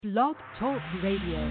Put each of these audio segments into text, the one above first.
Blog Talk Radio.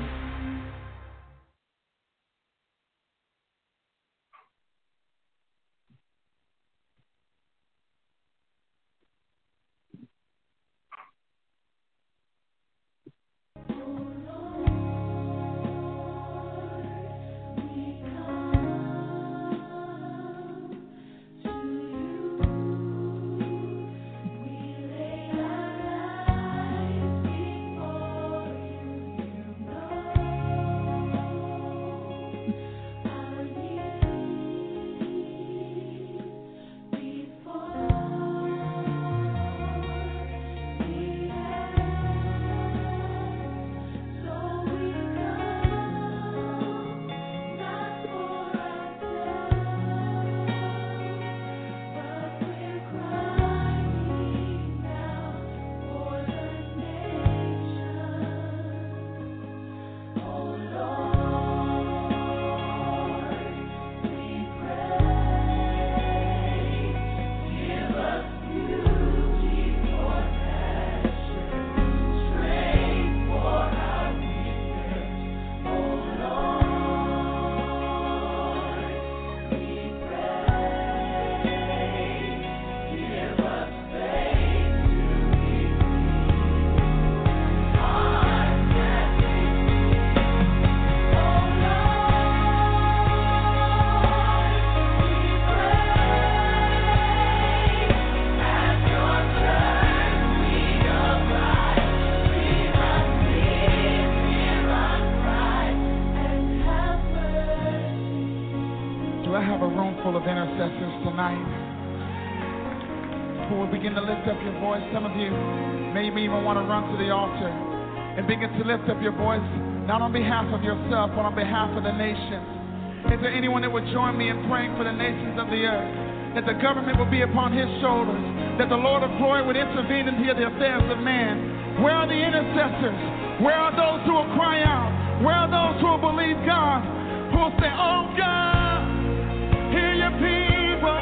Some of you may even want to run to the altar and begin to lift up your voice, not on behalf of yourself, but on behalf of the nations. Is there anyone that would join me in praying for the nations of the earth, that the government will be upon his shoulders, that the Lord of glory would intervene into the affairs of man? Where are the intercessors? Where are those who will cry out? Where are those who will believe God, who will say, oh God, hear your people,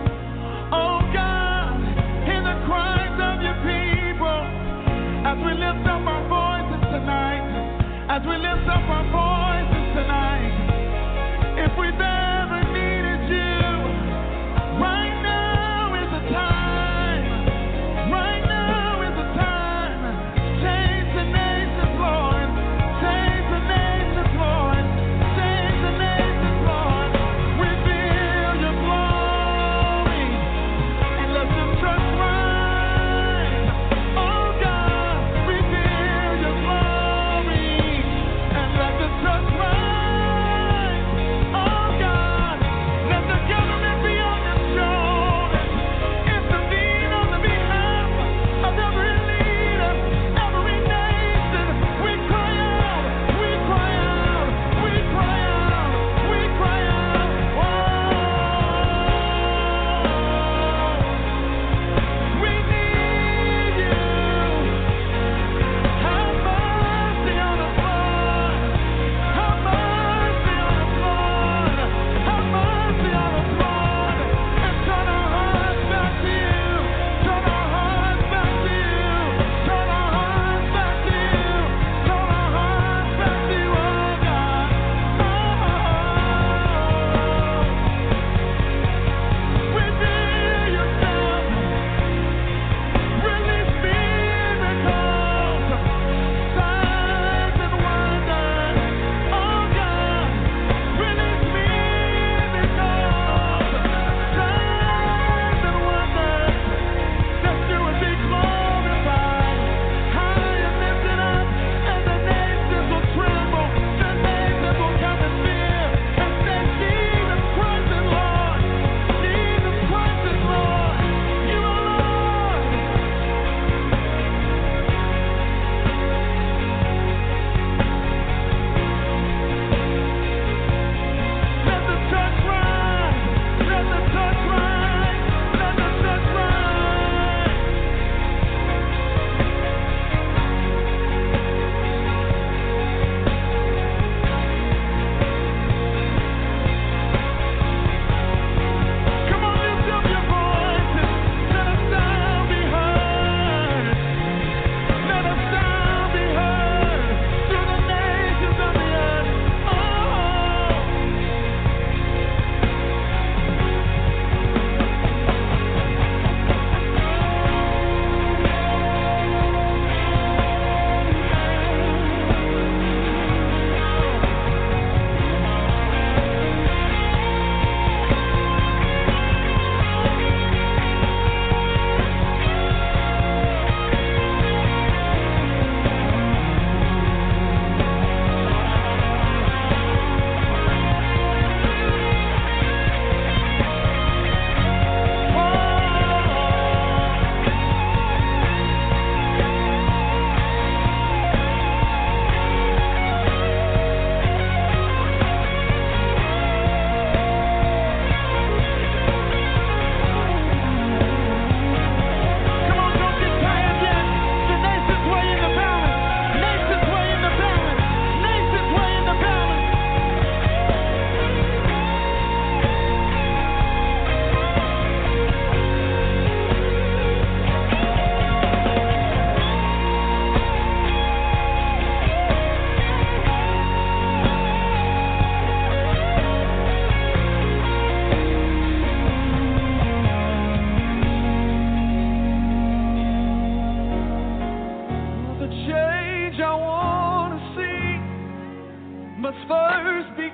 oh God, hear the cries of your people, as we lift up our voices tonight, as we lift up our voices tonight. If we've ever needed you, right now is the time, right now is the time. Change the nations, Lord, change the nations, Lord, change the nations, Lord.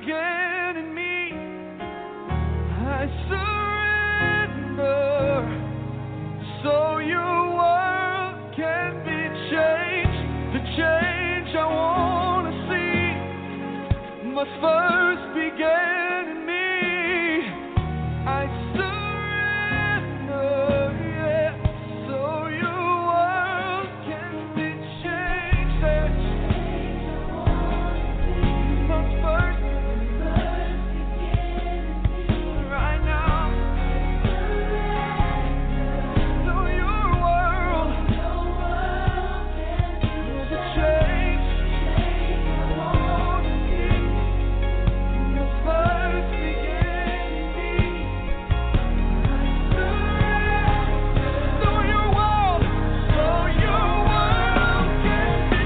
again in me. I surrender so your world can be changed. The change I want to see must first begin in me. I surrender, yeah, so your world can be changed. That must first begin right now. So your world can be changed. I want to see must first begin in me. So your world can be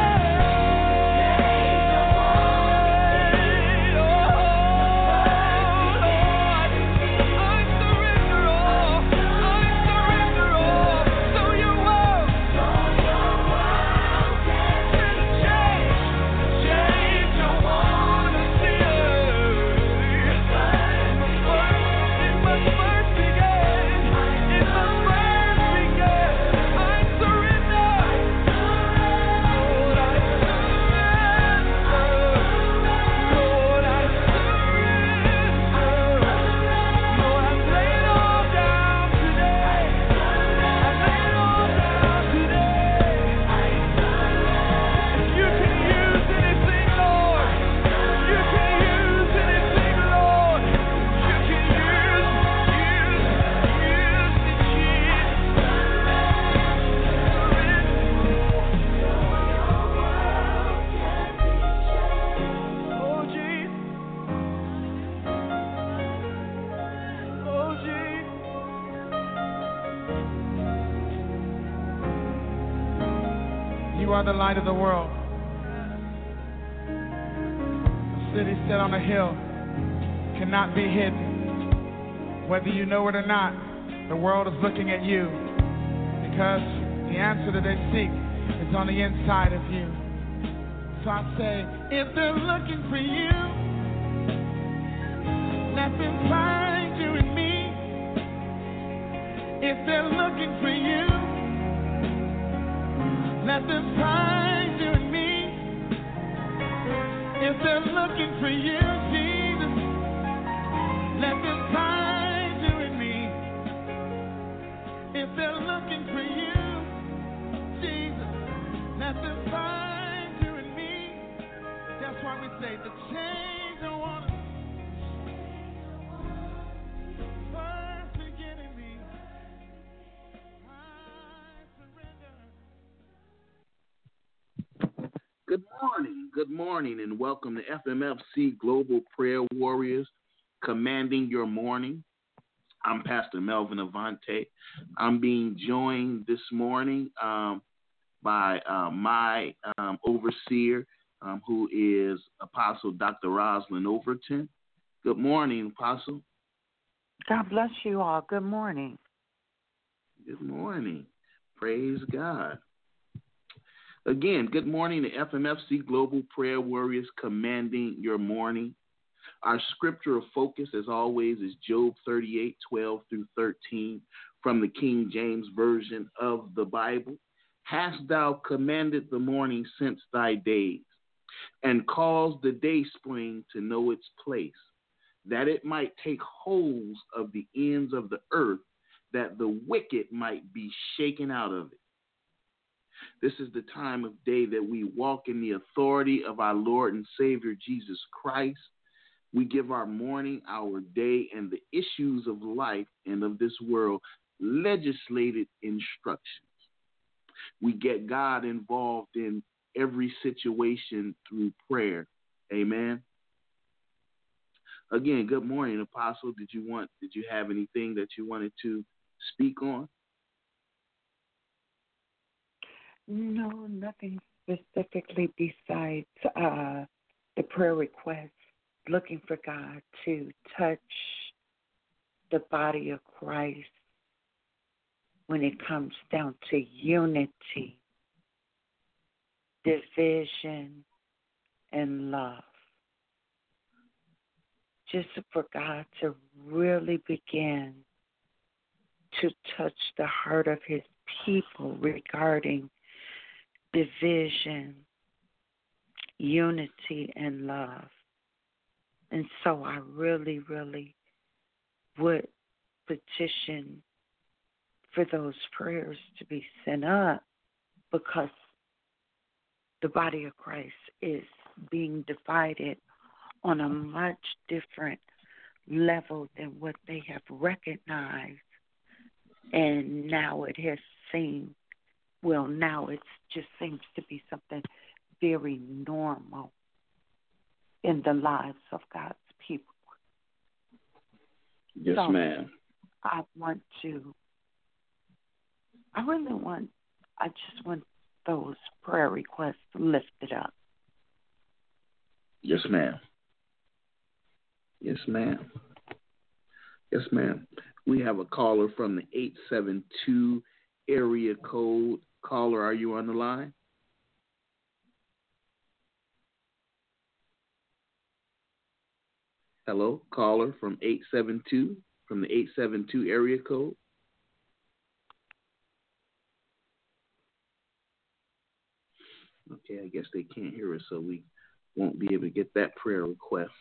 You are the light of the world. A city set on a hill cannot be hidden. Whether you know it or not, the world is looking at you because the answer that they seek is on the inside of you. So I say, if they're looking for you, let them find you in me. If they're looking for you, let them find you in me. If they're looking for you, Jesus, let them find you in me. If they're looking for you, Jesus, let them find you in me. That's why we say the change I want to first begin in me. I surrender. Good morning, and welcome to FMFC Global Prayer Warriors, Commanding Your Morning. I'm Pastor Melvin Avante. I'm being joined this morning by my overseer, who is Apostle Dr. Rosalind Overton. Good morning, Apostle. God bless you all. Good morning. Good morning. Praise God. Again, good morning to FMFC Global Prayer Warriors, Commanding Your Morning. Our scripture of focus, as always, is Job 38:12 through 13 from the King James Version of the Bible. Hast thou commanded the morning since thy days, and caused the day spring to know its place, that it might take hold of the ends of the earth, that the wicked might be shaken out of it. This is the time of day that we walk in the authority of our Lord and Savior Jesus Christ. We give our morning, our day, and the issues of life and of this world legislated instructions. We get God involved in every situation through prayer. Amen. Again, good morning, Apostle. Did you have anything that you wanted to speak on? No, nothing specifically besides the prayer request, looking for God to touch the body of Christ when it comes down to unity, division, and love. just for God to really begin to touch the heart of his people regarding division, unity, and love. And so I really, really would petition for those prayers to be sent up, because the body of Christ is being divided on a much different level than what they have recognized. And now it has seemed, now it just seems to be something very normal in the lives of God's people. Yes, so ma'am. I just want those prayer requests lifted up. Yes, ma'am. Yes, ma'am. Yes, ma'am. We have a caller from the 872 area code. Caller, are you on the line? Hello, caller from 872, from the 872 area code. Okay, I guess they can't hear us, so we won't be able to get that prayer request.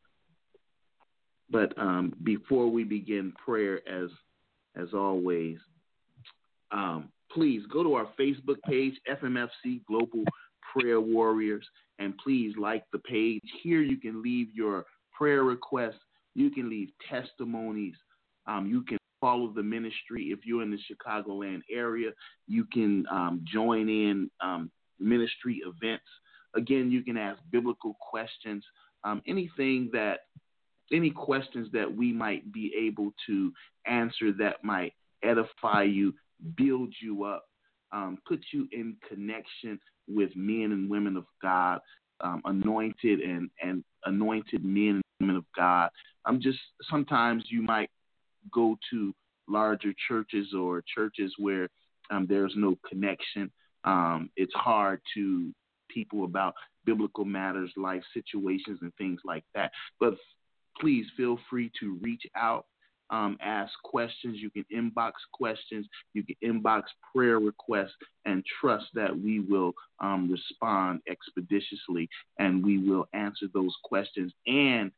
But before we begin prayer, as always, please go to our Facebook page, FMFC Global Prayer Warriors, and please like the page. Here you can leave your prayer requests. You can leave testimonies. You can follow the ministry. If you're in the Chicagoland area, you can join in ministry events. Again, you can ask biblical questions. Any questions that we might be able to answer that might edify you, build you up, put you in connection with men and women of God, anointed and anointed men and women of God. Sometimes you might go to larger churches or churches where there's no connection. It's hard to people about biblical matters, life situations, and things like that. But please feel free to reach out, ask questions. You can inbox questions. You can inbox prayer requests, and trust that we will respond expeditiously, and we will answer those questions and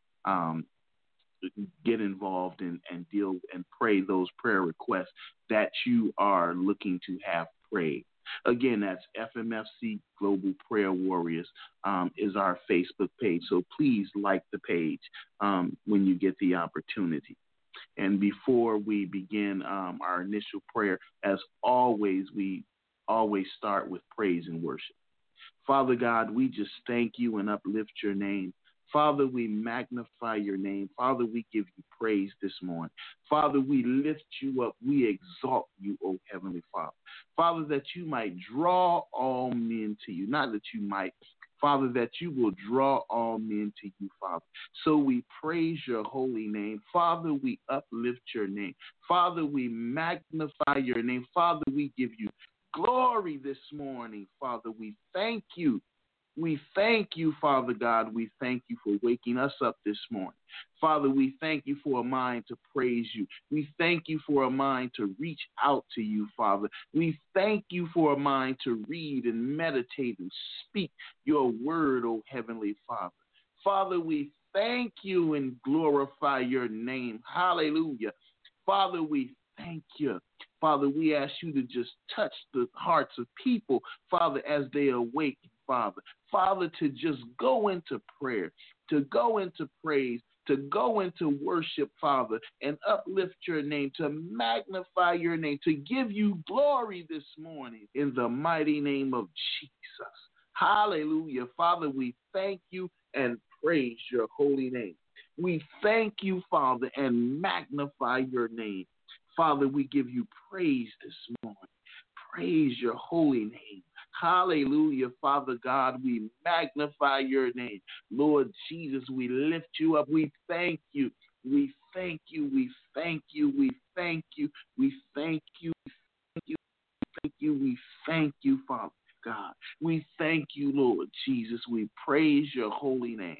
get involved and deal and pray those prayer requests that you are looking to have prayed. Again, that's FMFC Global Prayer Warriors is our Facebook page. So please like the page when you get the opportunity. And before we begin our initial prayer, as always, we always start with praise and worship. Father God, we just thank you and uplift your name. Father, we magnify your name. Father, we give you praise this morning. Father, we lift you up. We exalt you, O Heavenly Father. Father, that you might draw all men to you. Not that you might, Father, that you will draw all men to you, Father. So we praise your holy name. Father, we uplift your name. Father, we magnify your name. Father, we give you glory this morning. Father, we thank you. We thank you, Father God. We thank you for waking us up this morning. Father, we thank you for a mind to praise you. We thank you for a mind to reach out to you, Father. We thank you for a mind to read and meditate and speak your word, O Heavenly Father. Father, we thank you and glorify your name. Hallelujah. Father, we thank you. Father, we ask you to just touch the hearts of people, Father, as they awaken, Father. Father, to just go into prayer, to go into praise, to go into worship, Father, and uplift your name, to magnify your name, to give you glory this morning in the mighty name of Jesus. Hallelujah. Father, we thank you and praise your holy name. We thank you, Father, and magnify your name. Father, we give you praise this morning. Praise your holy name. Hallelujah, Father God, we magnify your name. Lord Jesus, we lift you up. We thank you. We thank you. We thank you. We thank you. We thank you. We thank you. Thank you. We thank you, Father God. We thank you, Lord Jesus. We praise your holy name.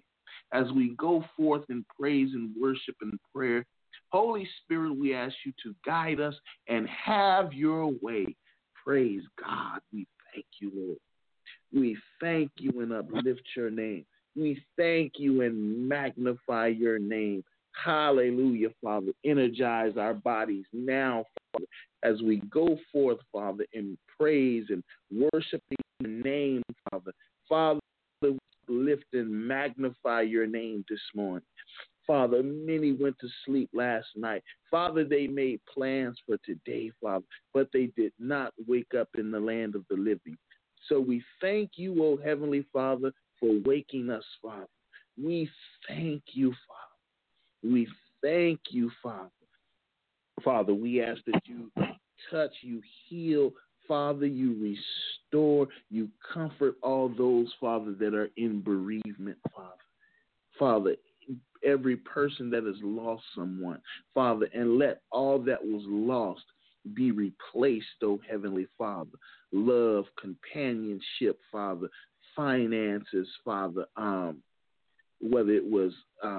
as we go forth in praise and worship and prayer. Holy Spirit, we ask you to guide us and have your way. Praise God. We thank you, Lord. We thank you and uplift your name. We thank you and magnify your name. Hallelujah, Father. Energize our bodies now, Father, as we go forth, Father, in praise and worshiping your name, Father. Father, we lift and magnify your name this morning. Father, many went to sleep last night. Father, they made plans for today, Father, but they did not wake up in the land of the living. So we thank you, O Heavenly Father, for waking us, Father. We thank you, Father. We thank you, Father. Father, we ask that you touch, you heal, Father, you restore, you comfort all those, Father, that are in bereavement, Father. Father, every person that has lost someone, Father, and let all that was lost be replaced, oh Heavenly Father. Love, companionship, Father, finances, Father, whether it was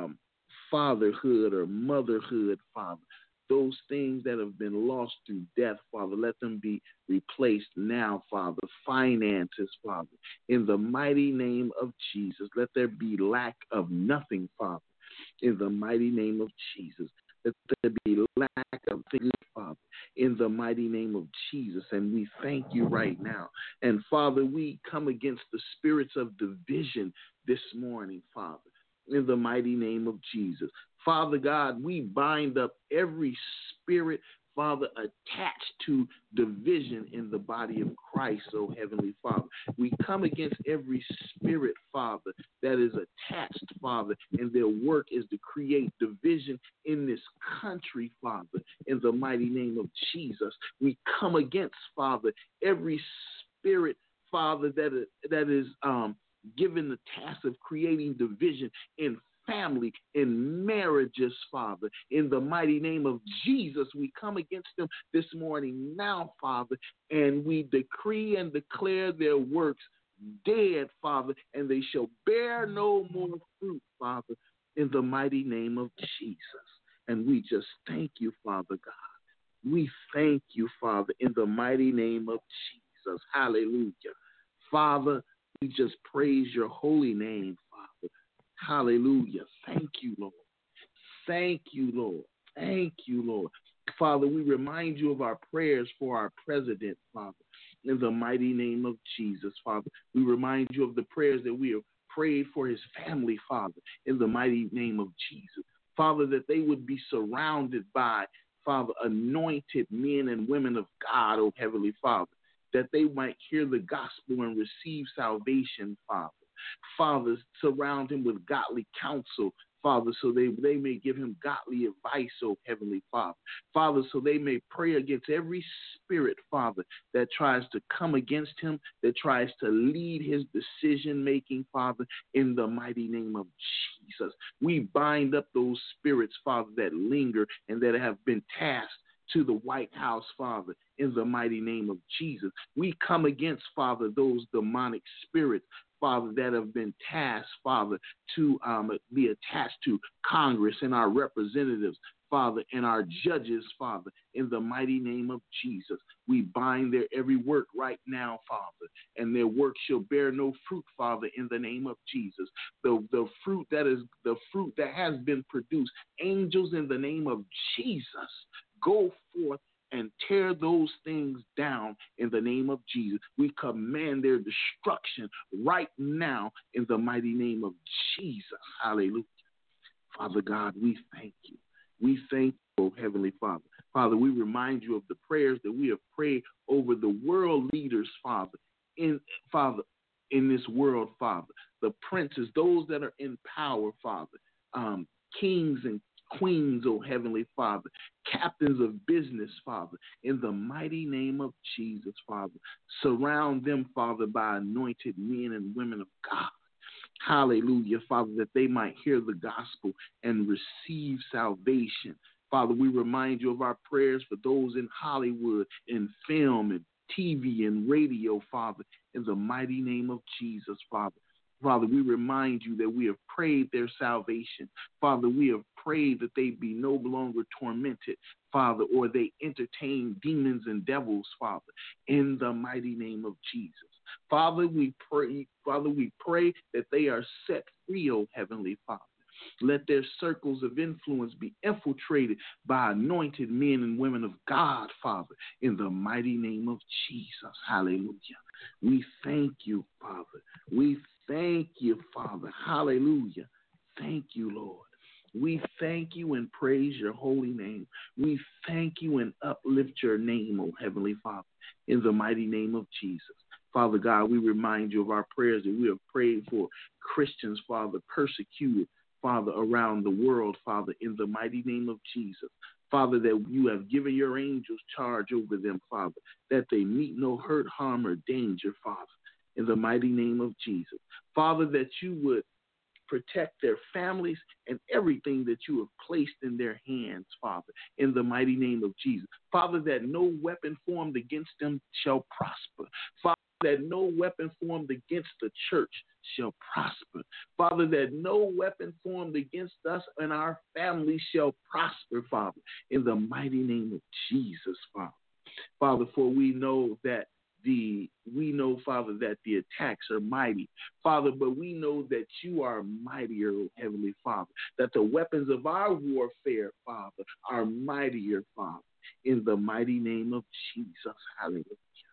fatherhood or motherhood, Father. Those things that have been lost through death, Father, let them be replaced now, Father. Finances, Father, in the mighty name of Jesus. Let there be lack of nothing, Father, in the mighty name of Jesus. Let there be lack of things, Father, in the mighty name of Jesus. And we thank you right now. And, Father, we come against the spirits of division this morning, Father, in the mighty name of Jesus. Father God, we bind up every spirit, Father, attached to division in the body of Christ, oh Heavenly Father. We come against every spirit, Father, that is attached, Father, and their work is to create division in this country, Father, in the mighty name of Jesus. We come against, Father, every spirit, Father, that is given the task of creating division in family, in marriages, Father. In the mighty name of Jesus, we come against them this morning now, Father, and we decree and declare their works dead, Father, and they shall bear no more fruit, Father, in the mighty name of Jesus. And we just thank you, Father God. We thank you, Father, in the mighty name of Jesus. Hallelujah. Father, we just praise your holy name, Father. Hallelujah. Thank you, Lord. Thank you, Lord. Thank you, Lord. Father, we remind you of our prayers for our president, Father, in the mighty name of Jesus, Father. We remind you of the prayers that we have prayed for his family, Father, in the mighty name of Jesus. Father, that they would be surrounded by, Father, anointed men and women of God, oh Heavenly Father, that they might hear the gospel and receive salvation, Father. Father, surround him with godly counsel, Father, so they may give him godly advice, oh Heavenly Father. Father, so they may pray against every spirit, Father, that tries to come against him, that tries to lead his decision-making, Father, in the mighty name of Jesus. We bind up those spirits, Father, that linger and that have been tasked to the White House, Father, in the mighty name of Jesus. We come against, Father, those demonic spirits, Father, that have been tasked, Father, to be attached to Congress and our representatives, Father, and our judges, Father, in the mighty name of Jesus. We bind their every work right now, Father, and their work shall bear no fruit, Father, in the name of Jesus. The fruit that has been produced, angels in the name of Jesus, go forth and tear those things down in the name of Jesus. We command their destruction right now in the mighty name of Jesus. Hallelujah. Father God, we thank you. We thank you, oh Heavenly Father. Father, we remind you of the prayers that we have prayed over the world leaders, Father, in this world, Father. The princes, those that are in power, Father, kings and queens, oh Heavenly Father, captains of business, Father, in the mighty name of Jesus, Father. Surround them, Father, by anointed men and women of God. Hallelujah, Father, that they might hear the gospel and receive salvation. Father, we remind you of our prayers for those in Hollywood, in film and TV and radio, Father, in the mighty name of Jesus, Father. Father, we remind you that we have prayed their salvation. Father, we have prayed that they be no longer tormented, Father, or they entertain demons and devils, Father, in the mighty name of Jesus. Father, we pray that they are set free, O Heavenly Father. Let their circles of influence be infiltrated by anointed men and women of God, Father, in the mighty name of Jesus. Hallelujah. We thank you, Father. We thank you, Father. Hallelujah. Thank you, Lord. We thank you and praise your holy name. We thank you and uplift your name, O Heavenly Father, in the mighty name of Jesus. Father God, we remind you of our prayers that we have prayed for Christians, Father, persecuted, Father, around the world, Father, in the mighty name of Jesus. Father, that you have given your angels charge over them, Father, that they meet no hurt, harm, or danger, Father, in the mighty name of Jesus. Father, that you would protect their families and everything that you have placed in their hands, Father, in the mighty name of Jesus. Father, that no weapon formed against them shall prosper. Father, that no weapon formed against the church shall prosper. Father, that no weapon formed against us and our families shall prosper, Father, in the mighty name of Jesus, Father. Father, for we know, Father, that the attacks are mighty, Father, but we know that you are mightier, O Heavenly Father, that the weapons of our warfare, Father, are mightier, Father, in the mighty name of Jesus. Hallelujah.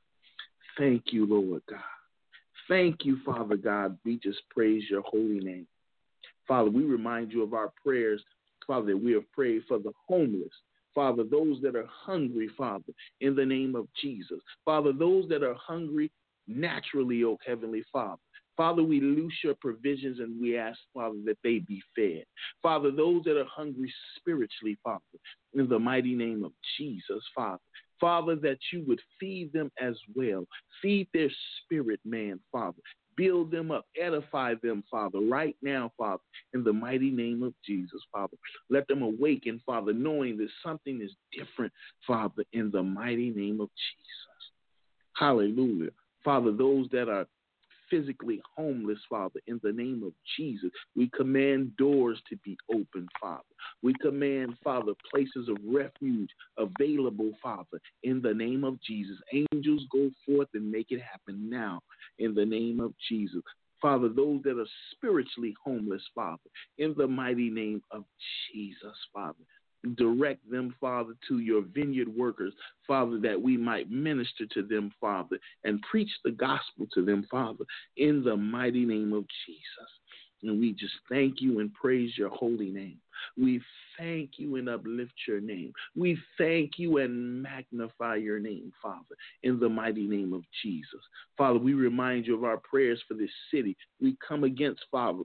Thank you, Lord God. Thank you, Father God. We just praise your holy name. Father, we remind you of our prayers, Father, that we have prayed for the homeless. Father, those that are hungry, Father, in the name of Jesus. Father, those that are hungry naturally, oh Heavenly Father. Father, we loose your provisions and we ask, Father, that they be fed. Father, those that are hungry spiritually, Father, in the mighty name of Jesus, Father. Father, that you would feed them as well. Feed their spirit, man, Father. Build them up, edify them, Father, right now, Father, in the mighty name of Jesus, Father. Let them awaken, Father, knowing that something is different, Father, in the mighty name of Jesus. Hallelujah. Father, those that are physically homeless, Father, in the name of Jesus, we command doors to be open, Father. We command, Father, places of refuge available, Father, in the name of Jesus. Angels, go forth and make it happen now, in the name of Jesus. Father, those that are spiritually homeless, Father, in the mighty name of Jesus, Father. Direct them, Father, to your vineyard workers, Father, that we might minister to them, Father, and preach the gospel to them, Father, in the mighty name of Jesus. And we just thank you and praise your holy name. We thank you and uplift your name. We thank you and magnify your name, Father, in the mighty name of Jesus. Father, we remind you of our prayers for this city. We come against, Father,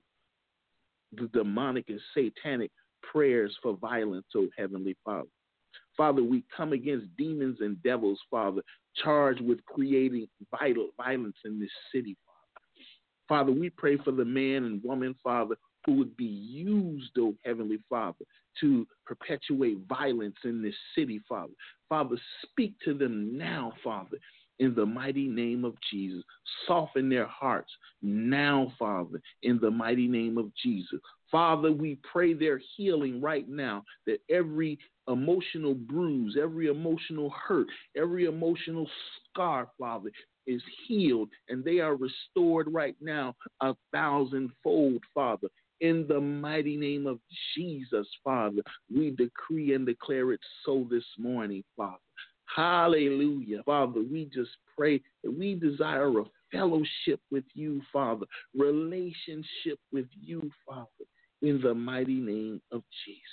the demonic and satanic prayers for violence, oh Heavenly Father. Father, we come against demons and devils, Father, charged with creating violence in this city, Father. Father, we pray for the man and woman, Father, who would be used, oh Heavenly Father, to perpetuate violence in this city, Father. Father, speak to them now, Father, in the mighty name of Jesus. Soften their hearts now, Father, in the mighty name of Jesus. Father, we pray their healing right now, that every emotional bruise, every emotional hurt, every emotional scar, Father, is healed, and they are restored right now 1,000-fold, Father. In the mighty name of Jesus, Father, we decree and declare it so this morning, Father. Hallelujah. Father, we just pray that we desire a fellowship with you, Father, relationship with you, Father, in the mighty name of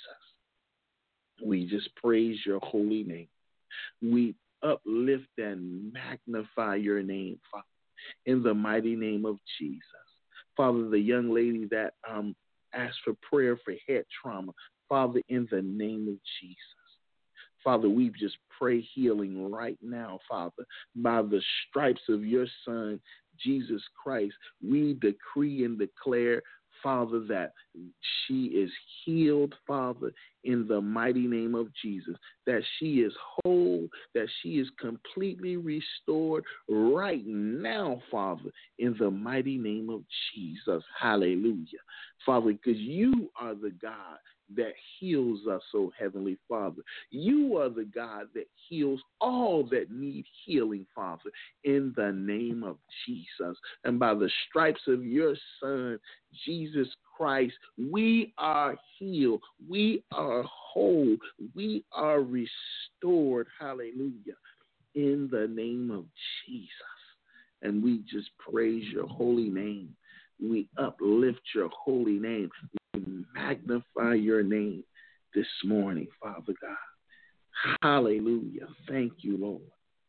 Jesus. We just praise your holy name. We uplift and magnify your name, Father, in the mighty name of Jesus. Father, the young lady that asked for prayer for head trauma, Father, in the name of Jesus. Father, we just pray healing right now, Father. By the stripes of your Son, Jesus Christ, we decree and declare Father, that she is healed, Father, in the mighty name of Jesus, that she is whole, that she is completely restored right now, Father, in the mighty name of Jesus. Hallelujah. Father, because you are the God that heals us, oh Heavenly Father. You are the God that heals all that need healing, Father, in the name of Jesus. And by the stripes of your Son, Jesus Christ, we are healed. We are whole. We are restored. Hallelujah. In the name of Jesus. And we just praise your holy name. We uplift your holy name. We magnify your name this morning, Father God. Hallelujah. Thank you, Lord.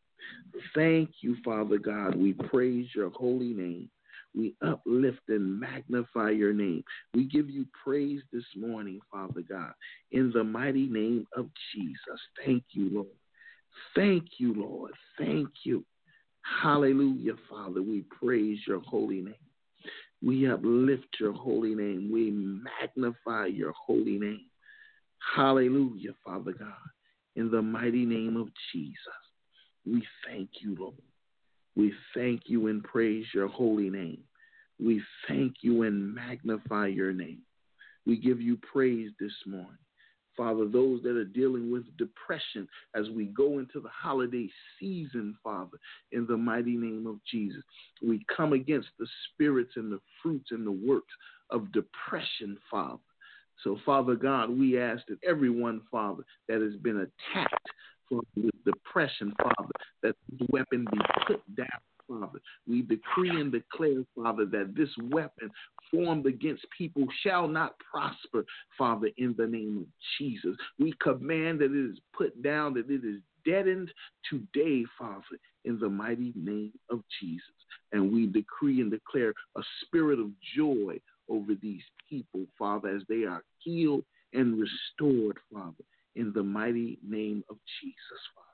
Thank you, Father God. We praise your holy name. We uplift and magnify your name. We give you praise this morning, Father God, in the mighty name of Jesus. Thank you, Lord. Thank you, Lord. Thank you. Hallelujah, Father. We praise your holy name. We uplift your holy name. We magnify your holy name. Hallelujah, Father God. In the mighty name of Jesus, we thank you, Lord. We thank you and praise your holy name. We thank you and magnify your name. We give you praise this morning. Father, those that are dealing with depression as we go into the holiday season, Father, in the mighty name of Jesus, we come against the spirits and the fruits and the works of depression, Father. So, Father God, we ask that everyone, Father, that has been attacked with depression, Father, that this weapon be put down, Father. We decree and declare, Father, that this weapon formed against people shall not prosper, Father, in the name of Jesus. We command that it is put down, that it is deadened today, Father, in the mighty name of Jesus. And we decree and declare a spirit of joy over these people, Father, as they are healed and restored, Father, in the mighty name of Jesus, Father.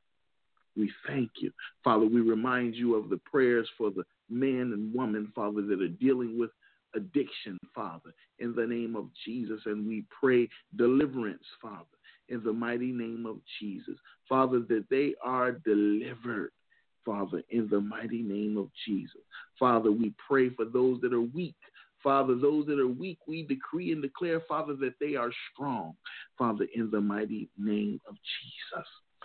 We thank you. Father, we remind you of the prayers for the man and woman, Father, that are dealing with addiction, Father, in the name of Jesus. And we pray deliverance, Father, in the mighty name of Jesus. Father, that they are delivered, Father, in the mighty name of Jesus. Father, we pray for those that are weak. Father, those that are weak, we decree and declare, Father, that they are strong, Father, in the mighty name of Jesus.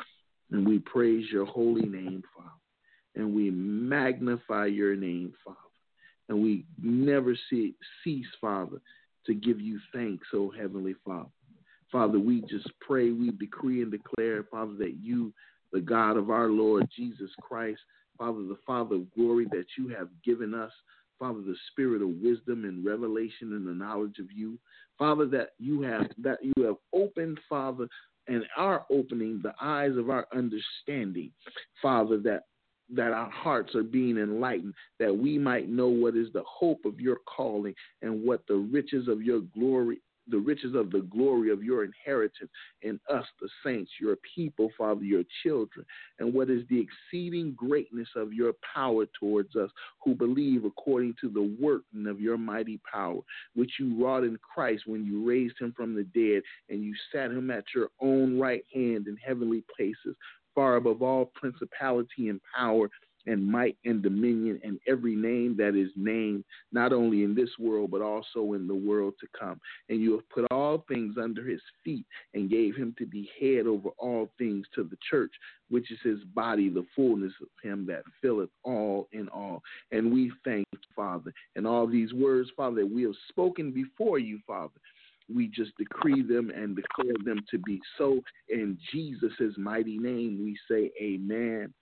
And we praise your holy name, Father. And we magnify your name, Father. And we never cease, Father, to give you thanks, oh Heavenly Father. Father, we just pray, we decree and declare, Father, that you, the God of our Lord Jesus Christ, Father, the Father of glory, that you have given us, Father, the spirit of wisdom and revelation and the knowledge of you, Father, that you have opened, Father, and are opening the eyes of our understanding, Father, that our hearts are being enlightened, that we might know what is the hope of your calling and what the riches of your glory, the riches of the glory of your inheritance in us, the saints, your people, Father, your children, and what is the exceeding greatness of your power towards us who believe according to the working of your mighty power, which you wrought in Christ when you raised him from the dead and you sat him at your own right hand in heavenly places, far above all principality and power and might and dominion and every name that is named, not only in this world, but also in the world to come. And you have put all things under his feet and gave him to be head over all things to the church, which is his body, the fullness of him that filleth all in all. And we thank you, Father. And all these words, Father, that we have spoken before you, Father, we just decree them and declare them to be so. In Jesus' mighty name, we say amen.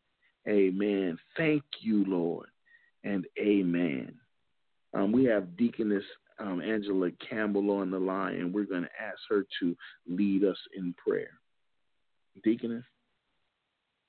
Amen. Thank you, Lord, and amen. We have Deaconess Angela Campbell on the line, and we're going to ask her to lead us in prayer. Deaconess?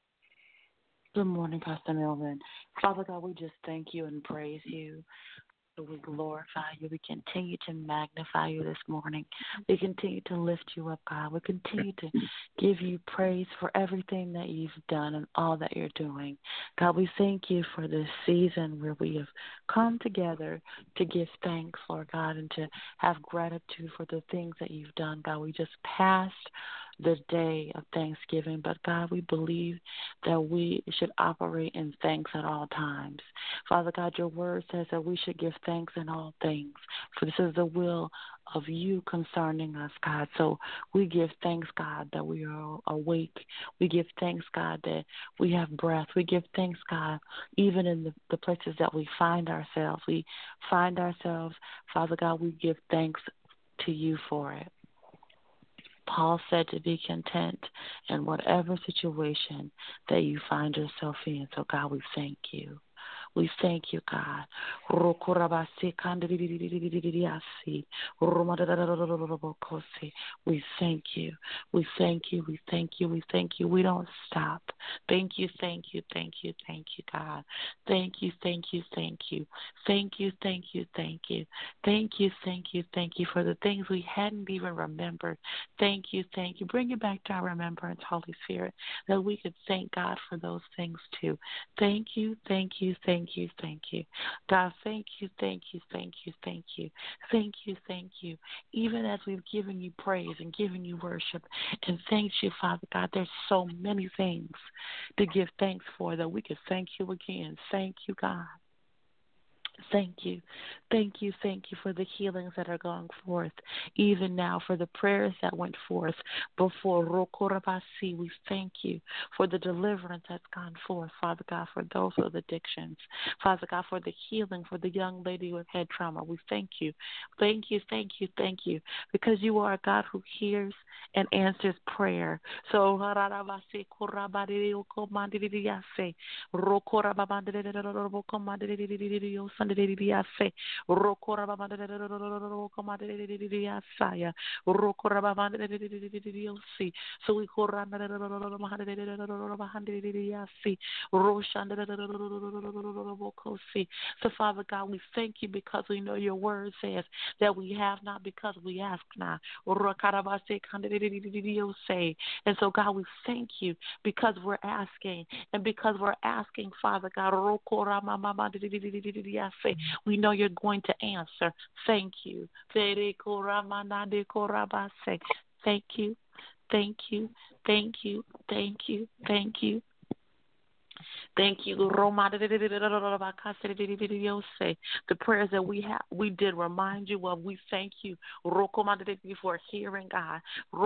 Good morning, Pastor Melvin. Father God, we just thank you and praise you We glorify you. We continue to magnify you this morning. We continue to lift you up, God. We continue to give you praise for everything that you've done and all that you're doing. God, we thank you for this season where we have come together to give thanks, Lord God, and to have gratitude for the things that you've done, God. We just passed the day of Thanksgiving, but God, we believe that we should operate in thanks at all times. Father God, your word says that we should give thanks in all things, for this is the will of you concerning us, God. So we give thanks, God, that we are awake. We give thanks, God, that we have breath. We give thanks, God, even in the places that we find ourselves. We find ourselves, Father God, we give thanks to you for it. Paul said to be content in whatever situation that you find yourself in. So, God, we thank you. We thank you, God. We thank you. We thank you. We thank you. We thank you. We don't stop. Thank you, thank you, thank you, thank you, God. Thank you, thank you, thank you. Thank you, thank you, thank you. Thank you, thank you, thank you for the things we hadn't even remembered. Thank you, thank you. Bring it back to our remembrance, Holy Spirit, that we could thank God for those things too. Thank you, thank you, thank you, thank you. God, thank you, thank you, thank you, thank you. Thank you, thank you. Even as we've given you praise and given you worship and thank you, Father God, there's so many things to give thanks for that we could thank you again. Thank you, God. Thank you. Thank you. Thank you for the healings that are going forth. Even now for the prayers that went forth before Rokorabasi. We thank you for the deliverance that's gone forth, Father God, for those with addictions. Father God, for the healing for the young lady with head trauma. We thank you. Thank you, thank you, thank you. Because you are a God who hears and answers prayer. So so we so Father God, we thank you because we know your word says that we have not because we ask not. And so God, we thank you because we're asking, and because we're asking, Father God, we know you're going to answer. Thank you. Thank you. Thank you. Thank you. Thank you. Thank you. Thank you. The prayers that we did remind you of. We thank you for hearing, God.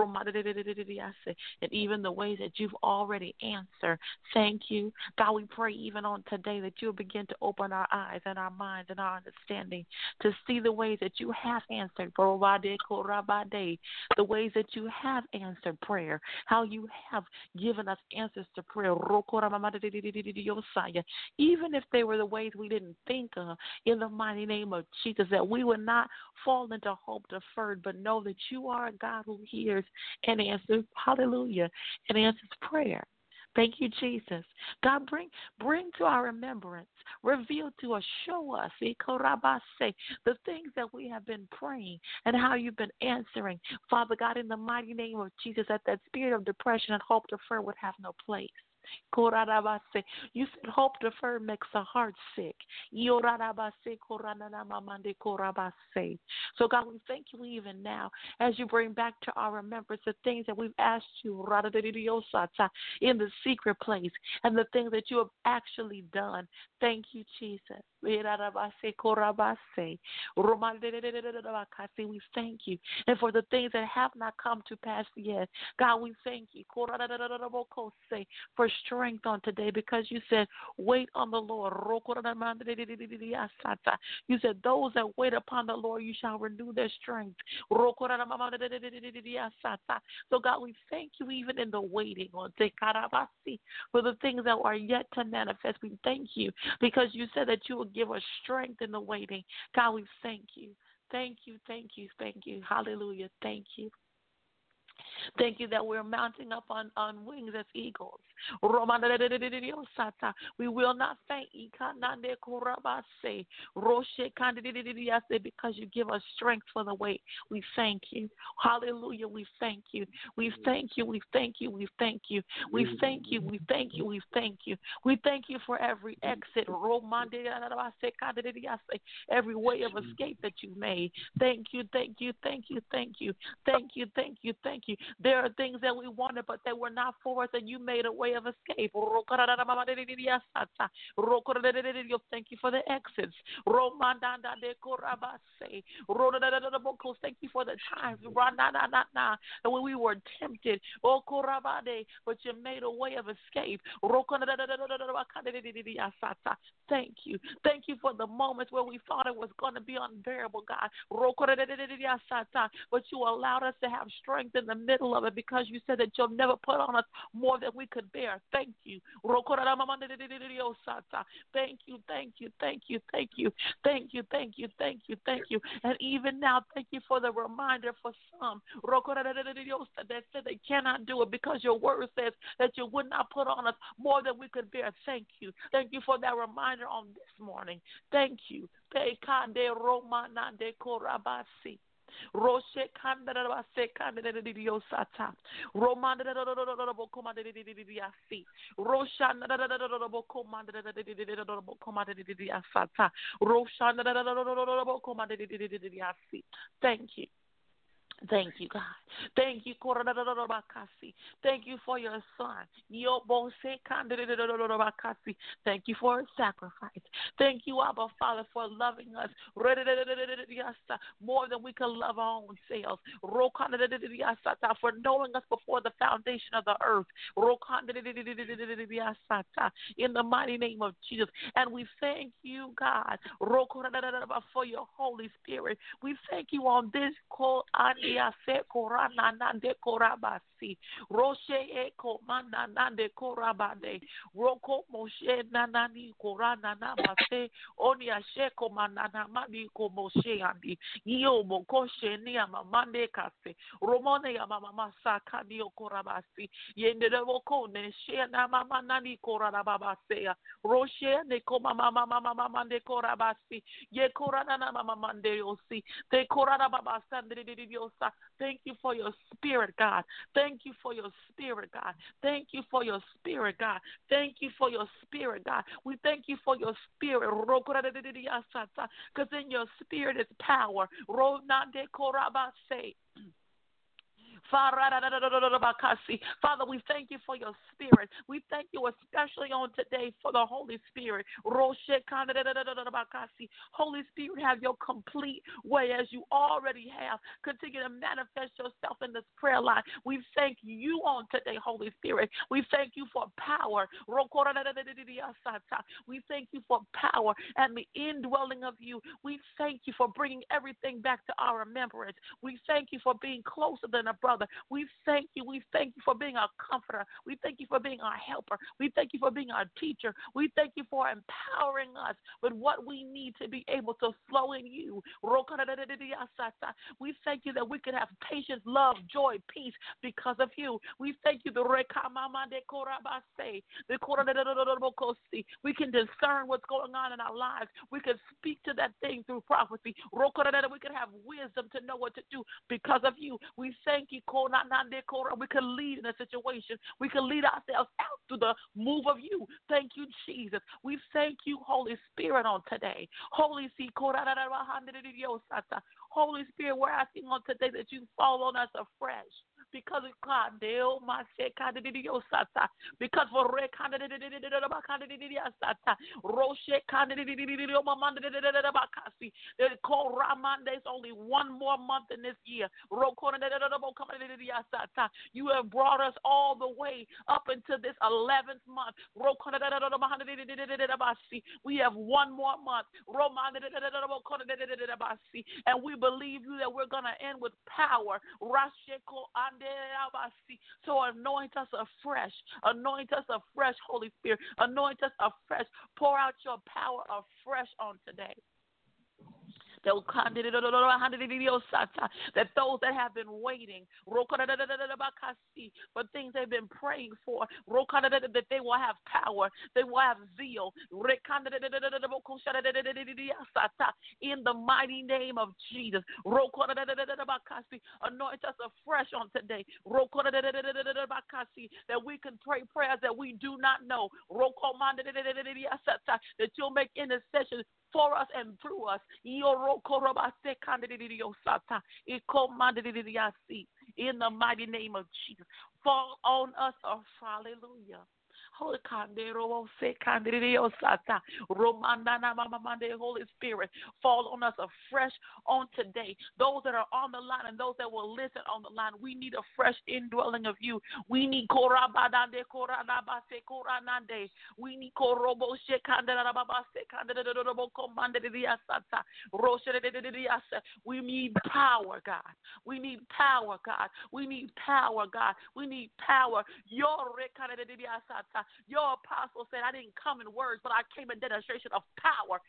And even the ways that you've already answered. Thank you. God, we pray even on today that you'll begin to open our eyes and our minds and our understanding to see the ways that you have answered. The ways that you have answered prayer. How you have given us answers to prayer. Even if they were the ways we didn't think of, in the mighty name of Jesus, that we would not fall into hope deferred, but know that you are a God who hears and answers, hallelujah, and answers prayer. Thank you, Jesus. God, bring to our remembrance, reveal to us, show us, the things that we have been praying and how you've been answering. Father God, in the mighty name of Jesus, that spirit of depression and hope deferred would have no place. You said hope deferred makes the heart sick. So God, we thank you even now as you bring back to our remembrance the things that we've asked you in the secret place and the things that you have actually done. Thank you, Jesus. We thank you. And for the things that have not come to pass yet, God, we thank you for strength on today, because you said, wait on the Lord. You said, those that wait upon the Lord, you shall renew their strength. So God, we thank you even in the waiting on for the things that are yet to manifest. We thank you because you said that you will give us strength in the waiting. God, we thank you. Thank you, thank you, thank you. Hallelujah. Thank you. Thank you that we're mounting up on wings as eagles. We will not faint because you give us strength for the wait. We thank you. Hallelujah. We thank you. We thank you. We thank you. We thank you. We thank you. We thank you. We thank you. We thank you for every exit, every way of escape that you made. Thank you. Thank you. Thank you. Thank you. Thank you. Thank you. Thank you. There are things that we wanted, but they were not for us, and you made a way of escape. Thank you for the exits. Thank you for the times when we were tempted, but you made a way of escape. Thank you. Thank you for the moments where we thought it was going to be unbearable, God. But you allowed us to have strength in the middle of it because you said that you'll never put on us more than we could bear. Thank you. Thank you, thank you, thank you, thank you, thank you, thank you, thank you, thank you. And even now, thank you for the reminder for some that said they cannot do it because your word says that you would not put on us more than we could bear. Thank you. Thank you for that reminder on this morning. Thank you. Roshe Kandara Sekandere Diosata Romanda Bokomadiasi Roshana Bokomadiasata Roshana Bokomadiasi. Thank you. Thank you, God. Thank you, Koradadadadabakasi. Thank you for your son. Yobosekandadadadadabakasi. Thank you for his sacrifice. Thank you, Abba Father, for loving us more than we can love our own selves. For knowing us before the foundation of the earth. In the mighty name of Jesus. And we thank you, God, for your Holy Spirit. We thank you on this call. Roche eko mana nande korabade roko moshe nanani korana namase onia sheko manana madi ko moshe andi iyo mokoshe ni amamande kase romone ya mama saka ni korabasi yende roko ne she na mama nani korana babase roche ne ko mama mande korabasi ye korana na mama mande yosi te korana babasa ndiri diosa. Thank you for your spirit, God. Thank you for your spirit, God. Thank you for your spirit, God. Thank you for your spirit, God. We thank you for your spirit. Because in your spirit is power. Father, we thank you for your spirit. We thank you especially on today for the Holy Spirit. Holy Spirit, have your complete way as you already have. Continue to manifest yourself in this prayer line. We thank you on today, Holy Spirit. We thank you for power. We thank you for power and the indwelling of you. We thank you for bringing everything back to our remembrance. We thank you for being closer than a brother. We thank you. We thank you for being our comforter. We thank you for being our helper. We thank you for being our teacher. We thank you for empowering us with what we need to be able to flow in you. We thank you that we can have patience, love, joy, peace because of you. We thank you. We can discern what's going on in our lives. We can speak to that thing through prophecy. We can have wisdom to know what to do because of you. We thank you. We can lead in a situation. We can lead ourselves out through the move of you. Thank you, Jesus. We thank you, Holy Spirit, on today. Holy Spirit, we're asking on today that you fall on us afresh. Because of God, because for there's only one more month in this year. You have brought us all the way up into this 11th month. We have one more month. And we believe you that we're going to end with power. So anoint us afresh. Anoint us afresh, Holy Spirit. Anoint us afresh. Pour out your power afresh on today. that those that have been waiting for things they've been praying for, that they will have power, they will have zeal. In the mighty name of Jesus. Anoint us afresh on today. That we can pray prayers that we do not know. That you'll make intercession for us and through us. In the mighty name of Jesus. Fall on us, hallelujah. Holy Spirit, fall on us afresh on today. Those that are on the line and those that will listen on the line, we need a fresh indwelling of you. We need we need power, God. We need power, God. We need power, God. We need power. Your apostle said, I didn't come in words, but I came in demonstration of power.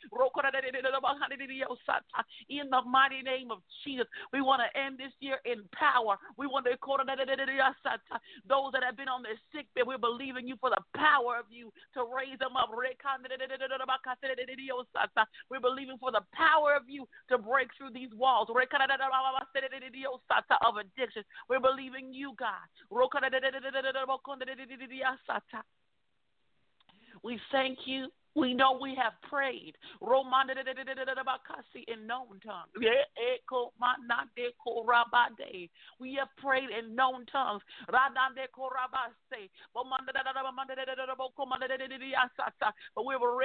In the mighty name of Jesus, we want to end this year in power. We want to those that have been on their sick bed, we're believing you for the power of you to raise them up. We're believing for the power of you to break through these walls of addiction. We're believing you, God. We thank you. We know we have prayed in known tongues. We have prayed in known tongues. But we were